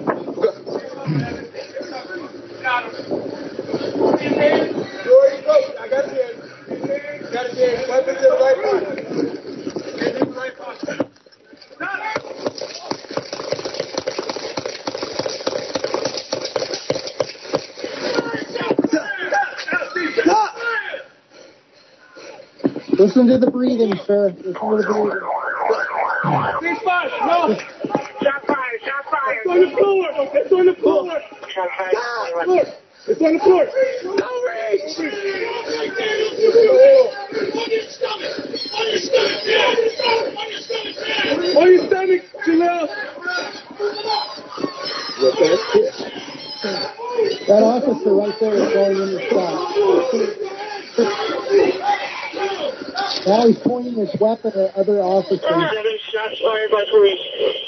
I got it here. Weapon to the right pocket. Stop! Listen to the breathing, sir. Listen to the breathing. Ceasefire! No! Shot fired! It's on the floor! Shot fired! Look! It's on the floor! No reach! On your stomach, Jaleel! That officer right there is going in the shot. Now he's pointing his weapon at other officers. 7 shots fired by police.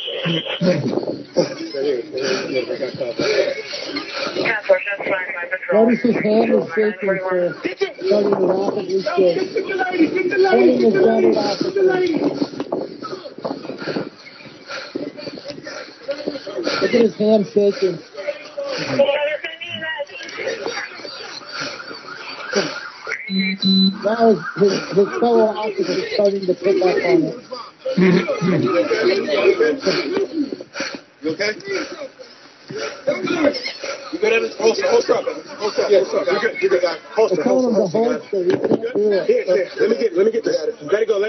Notice his hand is shaking, sir. Starting to rapidly shake. Pointing his gun at officers. Look at his hand shaking. Now his fellow officer is starting to pick up on it. You okay? You good at it? Holster up. Yeah, you're good, guy. Holster. I told him to holster. He can't do it. Here. Let me get this. Let it go.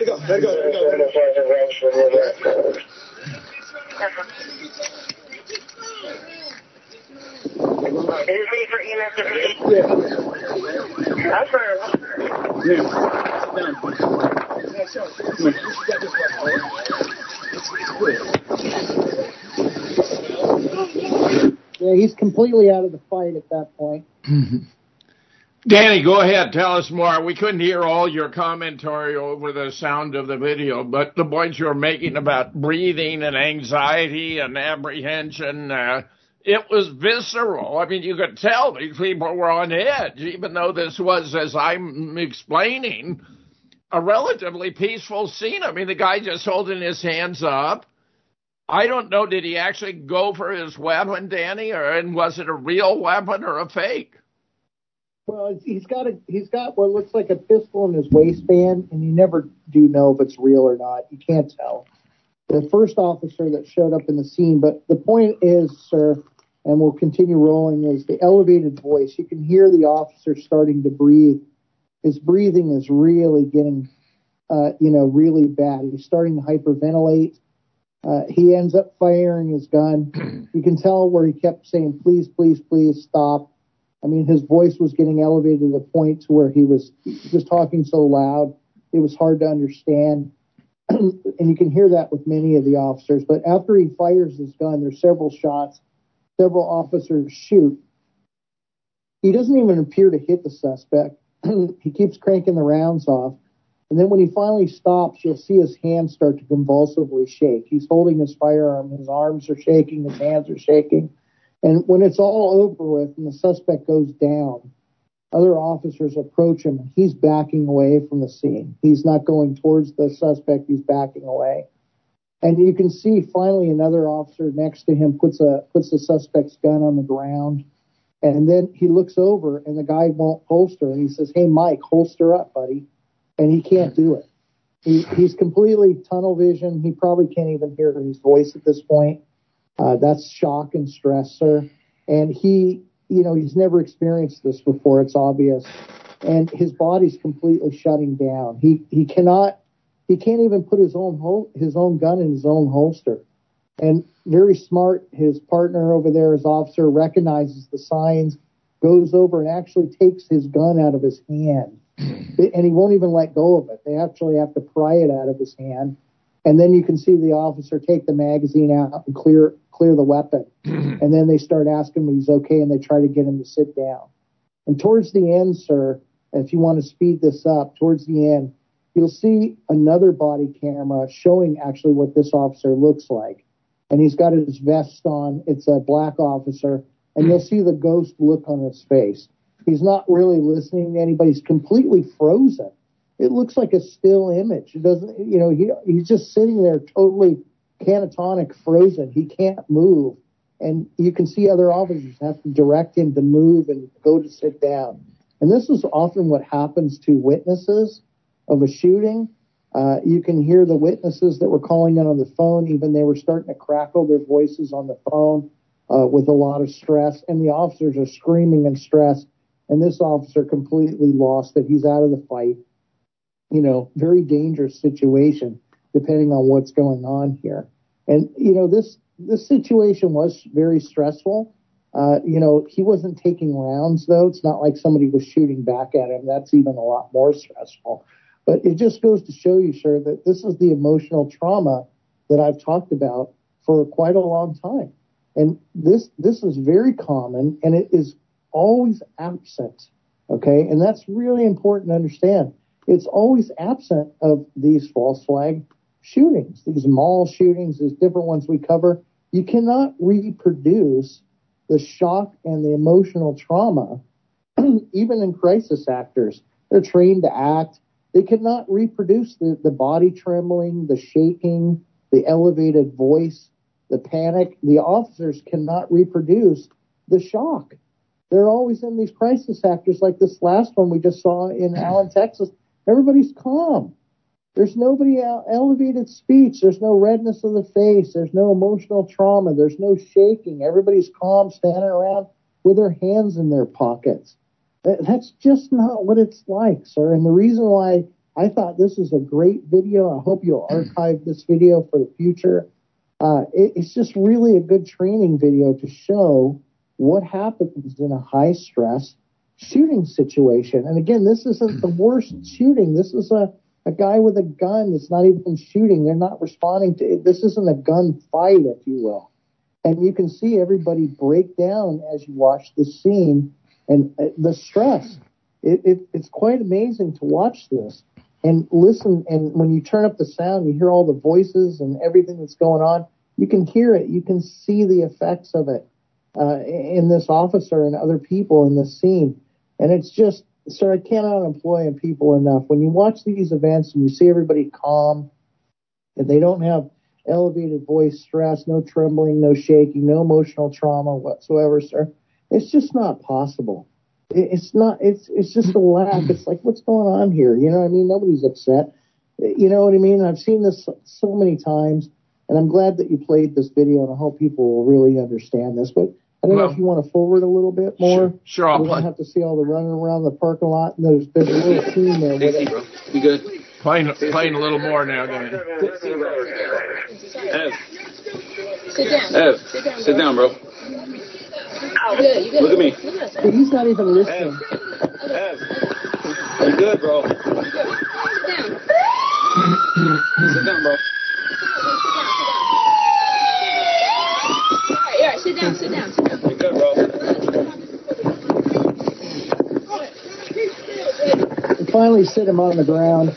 Is it ready for EMS? Yeah. That's fair. Yeah, he's completely out of the fight at that point. Danny, go ahead. Tell us more. We couldn't hear all your commentary over the sound of the video, but the points you're making about breathing and anxiety and apprehension, it was visceral. I mean, you could tell these people were on edge, even though this was, as I'm explaining, a relatively peaceful scene. I mean, the guy just holding his hands up. I don't know, did he actually go for his weapon, Danny, and was it a real weapon or a fake? Well, he's got what looks like a pistol in his waistband, and you never do know if it's real or not. You can't tell. The first officer that showed up in the scene, but the point is, sir, and we'll continue rolling, is the elevated voice. You can hear the officer starting to breathe. His breathing is really getting, really bad. He's starting to hyperventilate. He ends up firing his gun. You can tell where he kept saying, please, please, please stop. I mean, his voice was getting elevated to the point to where he was talking so loud, it was hard to understand. And you can hear that with many of the officers. But after he fires his gun, there's several shots. Several officers shoot. He doesn't even appear to hit the suspect. He keeps cranking the rounds off. And then when he finally stops, you'll see his hands start to convulsively shake. He's holding his firearm. His arms are shaking. His hands are shaking. And when it's all over with and the suspect goes down, other officers approach him. He's backing away from the scene. He's not going towards the suspect. He's backing away. And you can see finally another officer next to him puts the suspect's gun on the ground. And then he looks over and the guy won't holster. And he says, hey, Mike, holster up, buddy. And he can't do it. He's completely tunnel vision. He probably can't even hear his voice at this point. That's shock and stress, sir. And he's never experienced this before. It's obvious. And his body's completely shutting down. He can't even put his own gun in his own holster. And very smart, his partner over there, his officer, recognizes the signs, goes over and actually takes his gun out of his hand. And he won't even let go of it. They actually have to pry it out of his hand. And then you can see the officer take the magazine out and clear the weapon. And then they start asking him if he's okay, and they try to get him to sit down. And towards the end, sir, if you want to speed this up, towards the end, you'll see another body camera showing actually what this officer looks like. And he's got his vest on. It's a black officer. And you'll see the ghost look on his face. He's not really listening to anybody. He's completely frozen. It looks like a still image. It doesn't, he's just sitting there totally catatonic, frozen. He can't move. And you can see other officers have to direct him to move and go to sit down. And this is often what happens to witnesses of a shooting. You can hear the witnesses that were calling in on the phone, even they were starting to crackle their voices on the phone with a lot of stress. And the officers are screaming in stress. And this officer completely lost it. He's out of the fight. Very dangerous situation, depending on what's going on here. And, this situation was very stressful. He wasn't taking rounds, though. It's not like somebody was shooting back at him. That's even a lot more stressful. But it just goes to show you, sir, that this is the emotional trauma that I've talked about for quite a long time. And this is very common, and it is always absent, okay? And that's really important to understand. It's always absent of these false flag shootings, these mall shootings, these different ones we cover. You cannot reproduce the shock and the emotional trauma, even in crisis actors. They're trained to act. They cannot reproduce the body trembling, the shaking, the elevated voice, the panic. The officers cannot reproduce the shock. They're always in these crisis actors like this last one we just saw in Allen, Texas. Everybody's calm. There's nobody elevated speech. There's no redness of the face. There's no emotional trauma. There's no shaking. Everybody's calm, standing around with their hands in their pockets. That's just not what it's like, sir. And the reason why I thought this is a great video, I hope you'll archive this video for the future. It's just really a good training video to show what happens in a high stress shooting situation. And again, this isn't the worst shooting. This is a guy with a gun that's not even shooting. They're not responding to it. This isn't a gunfight, if you will. And you can see everybody break down as you watch the scene, and the stress. It's quite amazing to watch this and listen. And when you turn up the sound, you hear all the voices and everything that's going on. You can hear it. You can see the effects of it in this officer and other people in this scene. And it's just, sir, I cannot employ people enough. When you watch these events and you see everybody calm, and they don't have elevated voice stress, no trembling, no shaking, no emotional trauma whatsoever, sir, it's just not possible. It's not, it's just a lack. It's like, what's going on here? You know what I mean? Nobody's upset. You know what I mean? I've seen this so many times, and I'm glad that you played this video, and I hope people will really understand this. But I don't know if you want to forward a little bit more. Sure, I'll play. We don't have to see all the running around the parking lot, and there's a little scene there. Hey, bro. You good? Playing a little more now, Danny. Ev. Sit down, bro. Good, you good. Look at me. He's not even listening. Ev. You good, bro? Sit down, bro. All right, sit down. You good, bro? And finally sit him on the ground.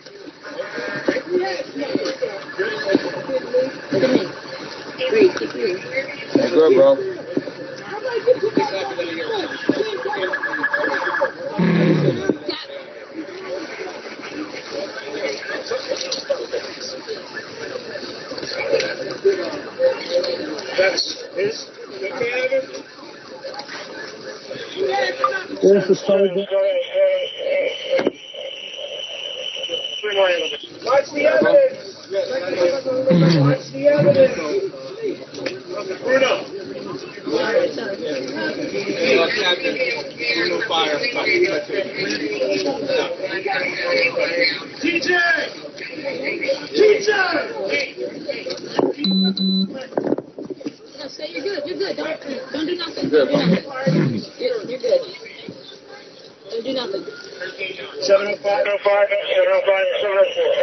Look at me. Breathe, keep breathing. You good, bro? That's his. There's the sergeant. Watch the evidence. Watch the evidence. Bruno. TJ! No, say you're good. Don't do nothing. You're good, bro. You're good. Don't do nothing. 705, 704.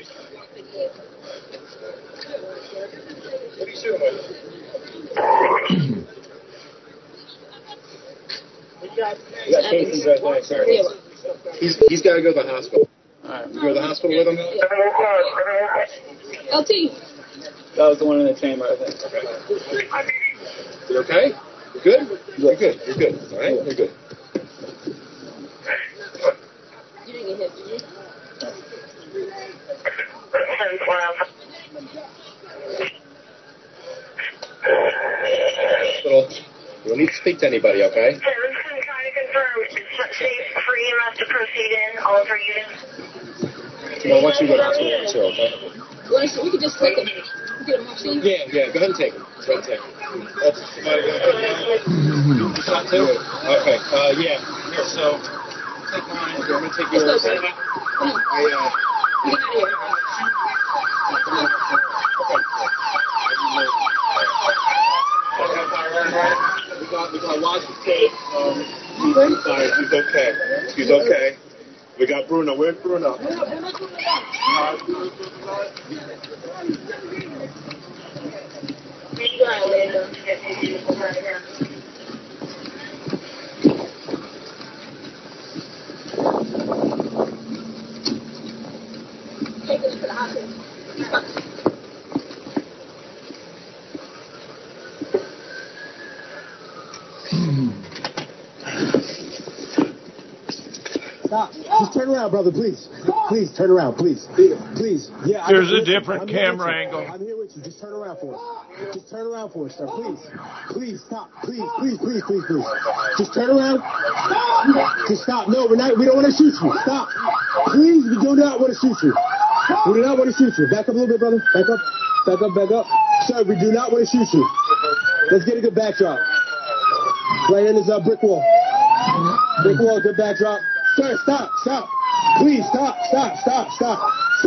What are you shooting with? We got cases right there, sir. He's got to go to the hospital. All right. You go to the hospital with him? LT. That was the one in the chamber, I think. You okay? You good? You're good. You're good. All right? You're good. You didn't get hit, did you? Hospital. You don't need to speak to anybody, okay? Listen, trying to confirm, safe for EMS to proceed in, all of our units. Well, once you go to the hospital, too, okay? We could just take him. Get him off scene. Yeah, go ahead and take him. Go ahead and take him. That's shot two? Okay, yeah. Here, so, take mine. I'm going to take yours. Come on. Get out of here. We got Washington. He's okay. He's okay. We got Bruno. Where's Bruno? Take him to the hospital. Stop. Just turn around, brother, please. Please, turn around, please. Please. Yeah. There's a different camera angle. I'm here with you. Just turn around for us. Just turn around for us, sir. Please. Please, stop. Please. Just turn around. Just stop. No, we don't want to shoot you. Stop. Please, we do not want to shoot you. We do not want to shoot you. Back up a little bit, brother. Back up. Sir, we do not want to shoot you. Let's get a good backdrop. Right here in this brick wall. Good backdrop. Sir, stop. Please, stop. Sir, stop. Stop.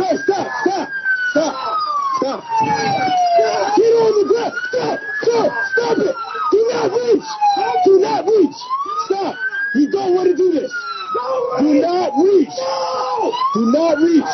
Get on the ground. Stop it. Do not reach. Stop. You don't want to do this. Do not reach. Do not reach.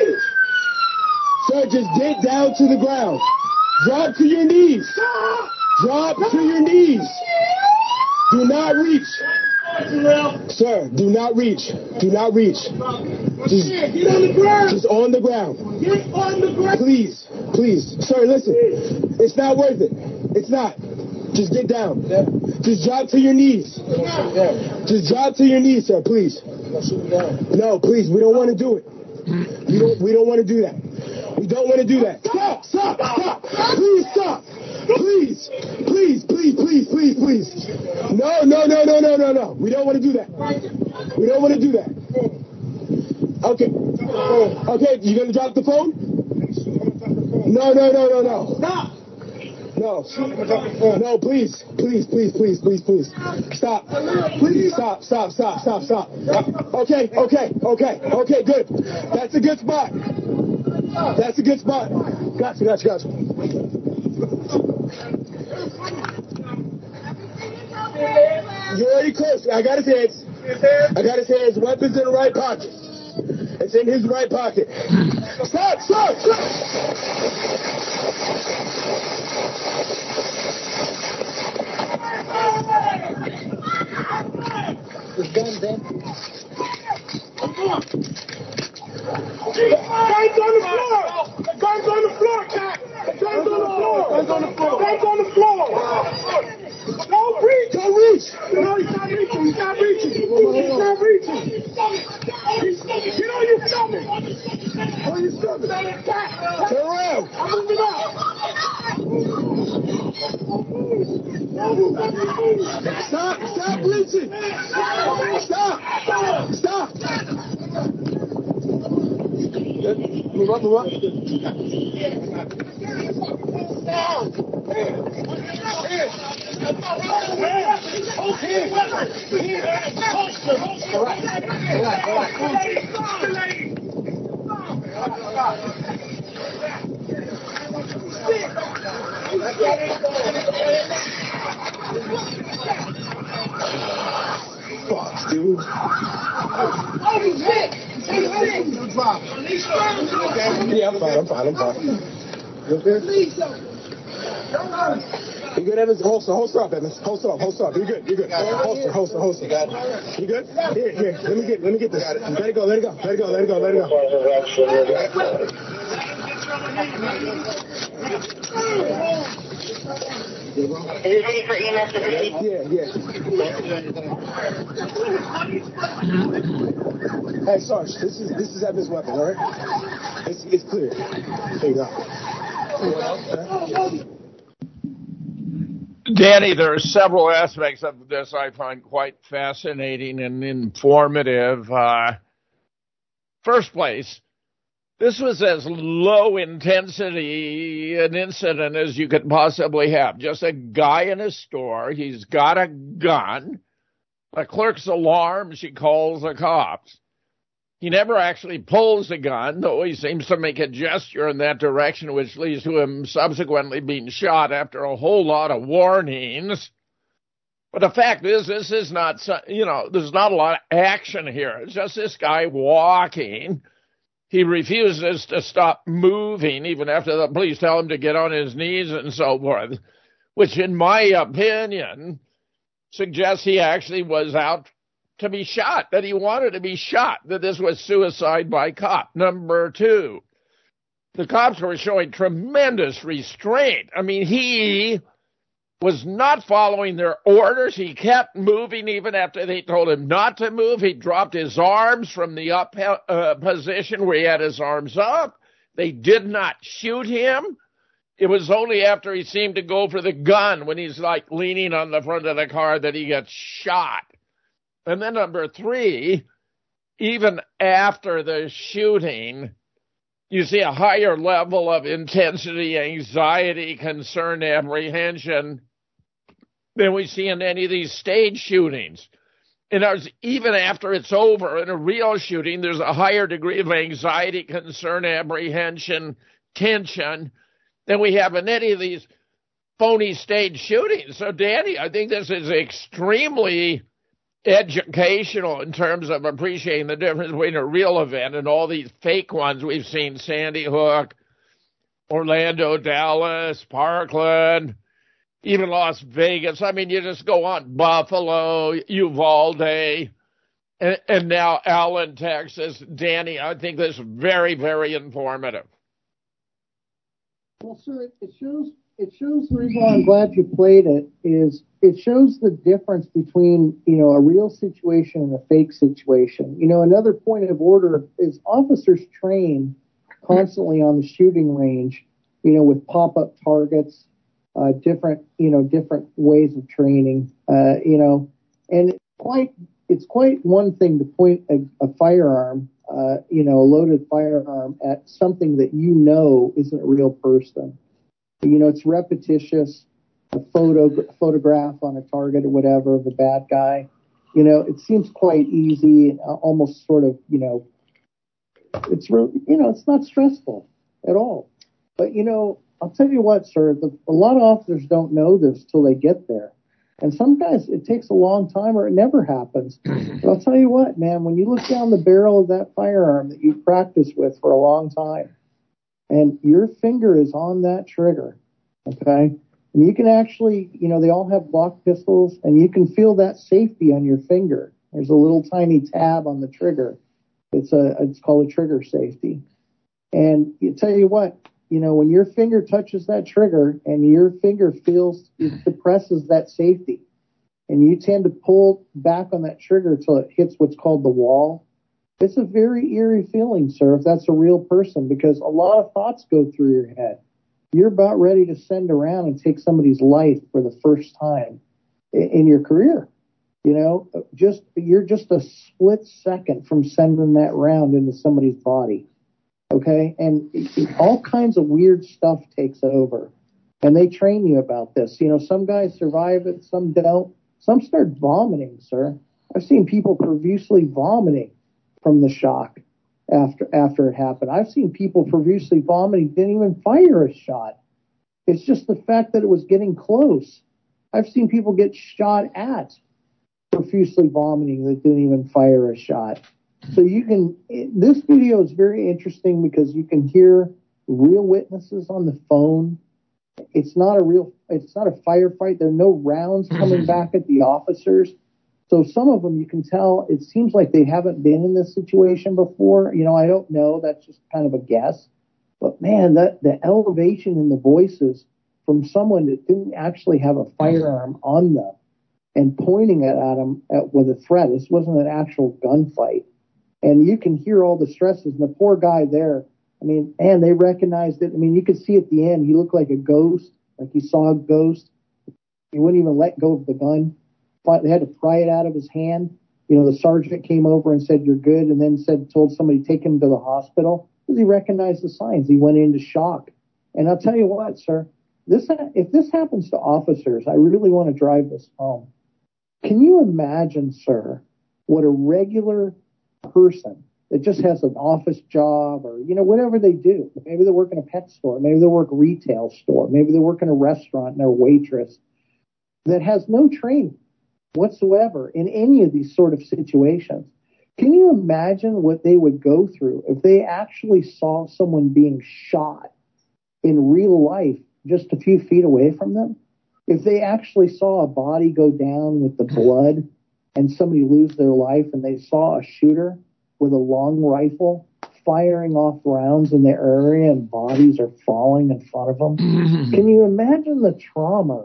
Sir, just get down to the ground. Drop to your knees. Drop to your knees. Do not reach. Sir, do not reach. Do not reach. Get on the ground. Just on the ground. Get on the ground. Please, please. Sir, listen. It's not worth it. It's not. Just get down. Just drop to your knees. Just drop to your knees, sir, please. No, please, we don't want to do it. We don't want to do that. We don't want to do that. Stop, stop, stop. Please stop. Please, please, please, please, please, please. No, no, no, no, no, no, no. We don't want to do that. We don't want to do that. Okay. Okay, you going to drop the phone? No, no, no, no, no. Stop. No. No, please. Please, please, please, please, please. Stop. Please stop, stop, stop, stop, stop. Okay, okay, okay, okay, good. That's a good spot. That's a good spot. Gotcha, gotcha, gotcha. You're already close. I got his hands. I got his hands. Weapons in the right pocket. It's in his right pocket. Stop, stop, stop. The gun's empty. Guns on the floor! The guns on the floor, Cat! The guns on the floor! Guns on the floor! Guns on the floor! Don't reach! Don't reach! No, he's not reaching! He's not reaching! He's not reaching! Get on your stomach! On your stomach! Cat! Turn around! I'm moving out! Stop! Stop reaching! Stop! Stop! Move up, move up. Fuck, dude. Oh, he's hit! He's hit! Yeah, I'm fine. You okay? You good, Evans? Holster up, Evans. Holster up. You good? Holster. You good? Here. Let me get this. Let it go. Is it ready for EMS to proceed? Yeah. Hey, Sarge, this is Evans' weapon, all right? It's clear. There you go. Danny, there are several aspects of this I find quite fascinating and informative. First place, this was as low intensity an incident as you could possibly have. Just a guy in a store. He's got a gun. The clerk's alarmed. She calls the cops. He never actually pulls the gun, though he seems to make a gesture in that direction, which leads to him subsequently being shot after a whole lot of warnings. But the fact is, this is not, there's not a lot of action here. It's just this guy walking. He refuses to stop moving, even after the police tell him to get on his knees and so forth, which, in my opinion, suggests he actually was out to be shot, that he wanted to be shot, that this was suicide by cop. Number two, the cops were showing tremendous restraint. I mean, he was not following their orders. He kept moving even after they told him not to move. He dropped his arms from the up position where he had his arms up. They did not shoot him. It was only after he seemed to go for the gun, when he's like leaning on the front of the car, that he gets shot. And then number three, even after the shooting, you see a higher level of intensity, anxiety, concern, apprehension than we see in any of these stage shootings. And even after it's over, in a real shooting, there's a higher degree of anxiety, concern, apprehension, tension than we have in any of these phony stage shootings. So, Danny, I think this is extremely educational in terms of appreciating the difference between a real event and all these fake ones we've seen, Sandy Hook, Orlando, Dallas, Parkland, even Las Vegas. I mean, you just go on, Buffalo, Uvalde, and now Allen, Texas. Danny, I think this is very, very informative. Well, sir, it shows the reason why I'm glad you played it is it shows the difference between, a real situation and a fake situation. Another point of order is officers train constantly on the shooting range, with pop-up targets, different ways of training, and it's quite one thing to point a firearm, a loaded firearm at something that isn't a real person. It's repetitious, a photograph on a target or whatever of a bad guy. It seems quite easy, almost sort of, it's really, it's not stressful at all. But, I'll tell you what, sir, a lot of officers don't know this till they get there. And sometimes it takes a long time or it never happens. But I'll tell you what, man, when you look down the barrel of that firearm that you've practiced with for a long time, and your finger is on that trigger, okay? And you can actually, they all have Glock pistols, and you can feel that safety on your finger. There's a little tiny tab on the trigger. It's called a trigger safety. And you tell you what, when your finger touches that trigger and your finger it depresses that safety, and you tend to pull back on that trigger till it hits what's called the wall. It's a very eerie feeling, sir, if that's a real person, because a lot of thoughts go through your head. You're about ready to send around and take somebody's life for the first time in your career. You're just a split second from sending that round into somebody's body. Okay. And all kinds of weird stuff takes over, and they train you about this. Some guys survive it, some don't. Some start vomiting, sir. I've seen people profusely vomiting from the shock after it happened. I've seen people profusely vomiting, didn't even fire a shot. It's just the fact that it was getting close. I've seen people get shot at profusely vomiting that didn't even fire a shot. So this video is very interesting because you can hear real witnesses on the phone. It's not a firefight. There are no rounds coming back at the officers. So some of them, you can tell, it seems like they haven't been in this situation before. I don't know. That's just kind of a guess. But man, the elevation in the voices from someone that didn't actually have a firearm on them and pointing it at them with a threat. This wasn't an actual gunfight. And you can hear all the stresses. And the poor guy there, and they recognized it. You could see at the end, he looked like a ghost, like he saw a ghost. He wouldn't even let go of the gun. They had to pry it out of his hand. The sergeant came over and said, "You're good," and then told somebody, take him to the hospital, because he recognized the signs. He went into shock. And I'll tell you what, sir, if this happens to officers, I really want to drive this home. Can you imagine, sir, what a regular person that just has an office job or, whatever they do, maybe they work in a pet store, maybe they work retail store, maybe they work in a restaurant and they're a waitress, that has no training whatsoever in any of these sort of situations. Can you imagine what they would go through if they actually saw someone being shot in real life just a few feet away from them? If they actually saw a body go down with the blood and somebody lose their life, and they saw a shooter with a long rifle firing off rounds in the area and bodies are falling in front of them, can you imagine the trauma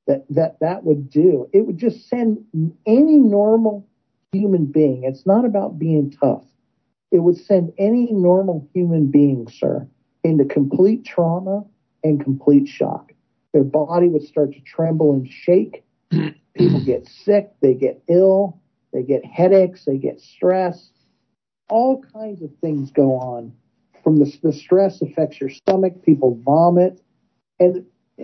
that would do? It would just send any normal human being, it's not about being tough, it would send any normal human being, sir, into complete trauma and complete shock. Their body would start to tremble and shake. People get sick, they get ill, they get headaches, they get stress. All kinds of things go on. From the stress affects your stomach, people vomit. And,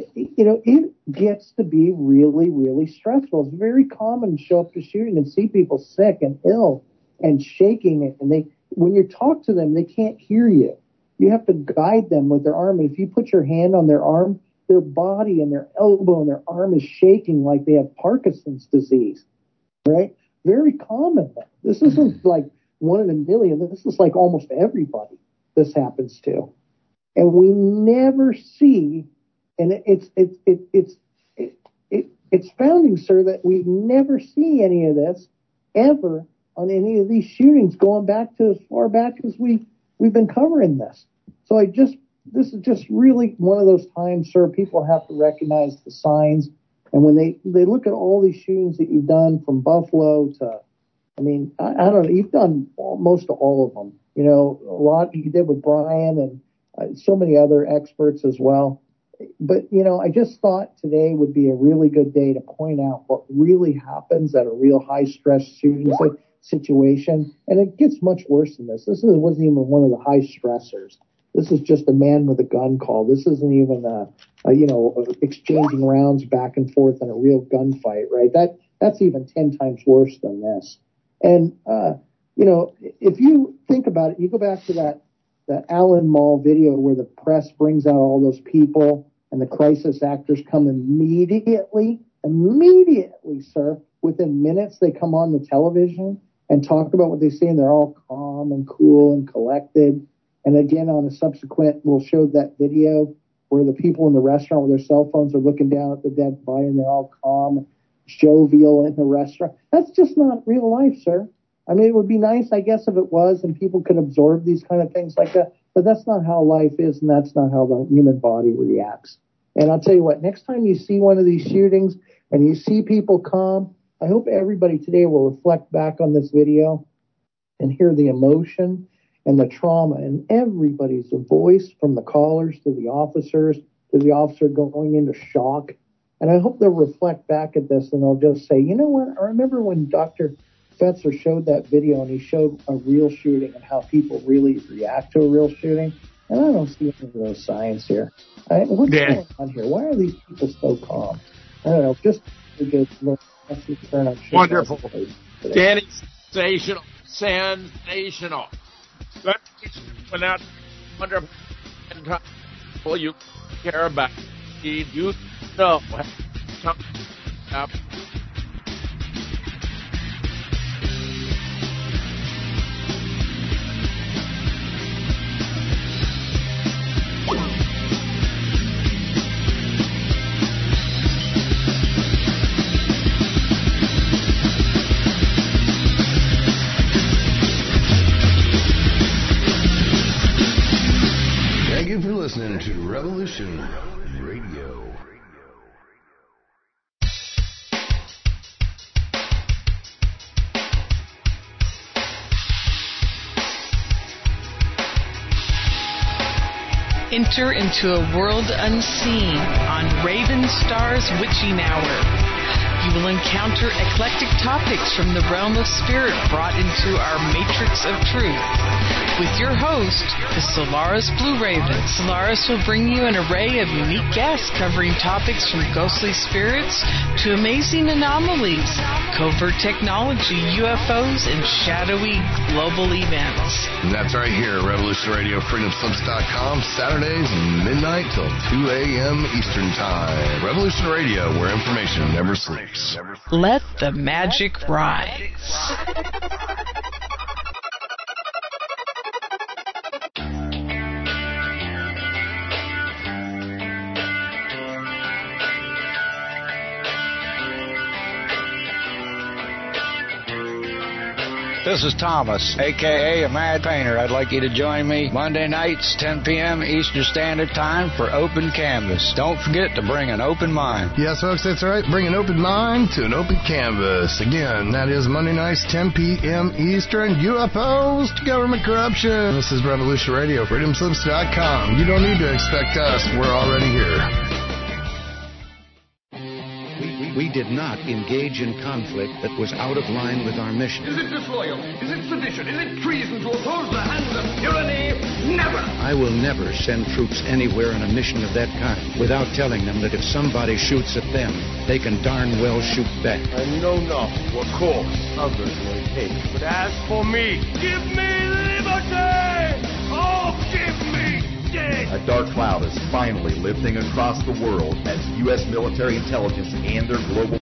it gets to be really, really stressful. It's very common to show up to shooting and see people sick and ill and shaking. And when you talk to them, they can't hear you. You have to guide them with their arm. And if you put your hand on their arm, their body and their elbow and their arm is shaking like they have Parkinson's disease, right? very common. This isn't like one in a million. This is like almost everybody this happens to. And we never see, and it's founding, sir, that we never see any of this ever on any of these shootings going back to as far back as we've been covering this. So this is just really one of those times, sir, people have to recognize the signs. And when they look at all these shootings that you've done from Buffalo to, I mean, I don't know, you've done most of all of them. You know, a lot you did with Brian and so many other experts as well. But, you know, I just thought today would be a really good day to point out what really happens at a real high-stress shooting situation. And it gets much worse than this. This wasn't even one of the high stressors. This is just a man with a gun call. This isn't even exchanging rounds back and forth in a real gunfight, right? That's even 10 times worse than this. And, if you think about it, you go back to that Allen Mall video where the press brings out all those people and the crisis actors come immediately, sir. Within minutes, they come on the television and talk about what they say, and they're all calm and cool and collected. And again, on a subsequent, we'll show that video where the people in the restaurant with their cell phones are looking down at the dead body and they're all calm, jovial in the restaurant. That's just not real life, sir. I mean, it would be nice, I guess, if it was and people could absorb these kind of things like that. But that's not how life is, and that's not how the human body reacts. And I'll tell you what, next time you see one of these shootings and you see people calm, I hope everybody today will reflect back on this video and hear the emotion and the trauma in everybody's voice, from the callers to the officers, to the officer going into shock. And I hope they'll reflect back at this and they'll just say, you know what, I remember when Dr. Fetzer showed that video and he showed a real shooting and how people really react to a real shooting. And I don't see any of those signs here. What's going on here? Why are these people so calm? I don't know. Just a good look. Wonderful. Danny, sensational. Let's when that wonderful people you care about. You know something up. Listening to Revolution Radio. Enter into a world unseen on Raven Star's Witching Hour. You will encounter eclectic topics from the realm of spirit brought into our matrix of truth. With your host, the Solaris Blue Raven. Solaris will bring you an array of unique guests covering topics from ghostly spirits to amazing anomalies, covert technology, UFOs, and shadowy global events. And that's right here at Revolution Radio, freedomslips.com, Saturdays midnight till 2 a.m. Eastern Time. Revolution Radio, where information never sleeps. Let the magic rise. This is Thomas, a.k.a. a Mad Painter. I'd like you to join me Monday nights, 10 p.m. Eastern Standard Time for Open Canvas. Don't forget to bring an open mind. Yes, folks, that's right. Bring an open mind to an open canvas. Again, that is Monday nights, 10 p.m. Eastern. UFOs to government corruption. This is Revolution Radio, freedomslips.com. You don't need to expect us. We're already here. We did not engage in conflict that was out of line with our mission. Is it disloyal? Is it sedition? Is it treason to oppose the hands of tyranny? Never! I will never send troops anywhere on a mission of that kind without telling them that if somebody shoots at them, they can darn well shoot back. I know not what course others may take, but as for me, give me liberty! Oh, give me death! A dark cloud is finally lifting across the world as U.S. military intelligence and their global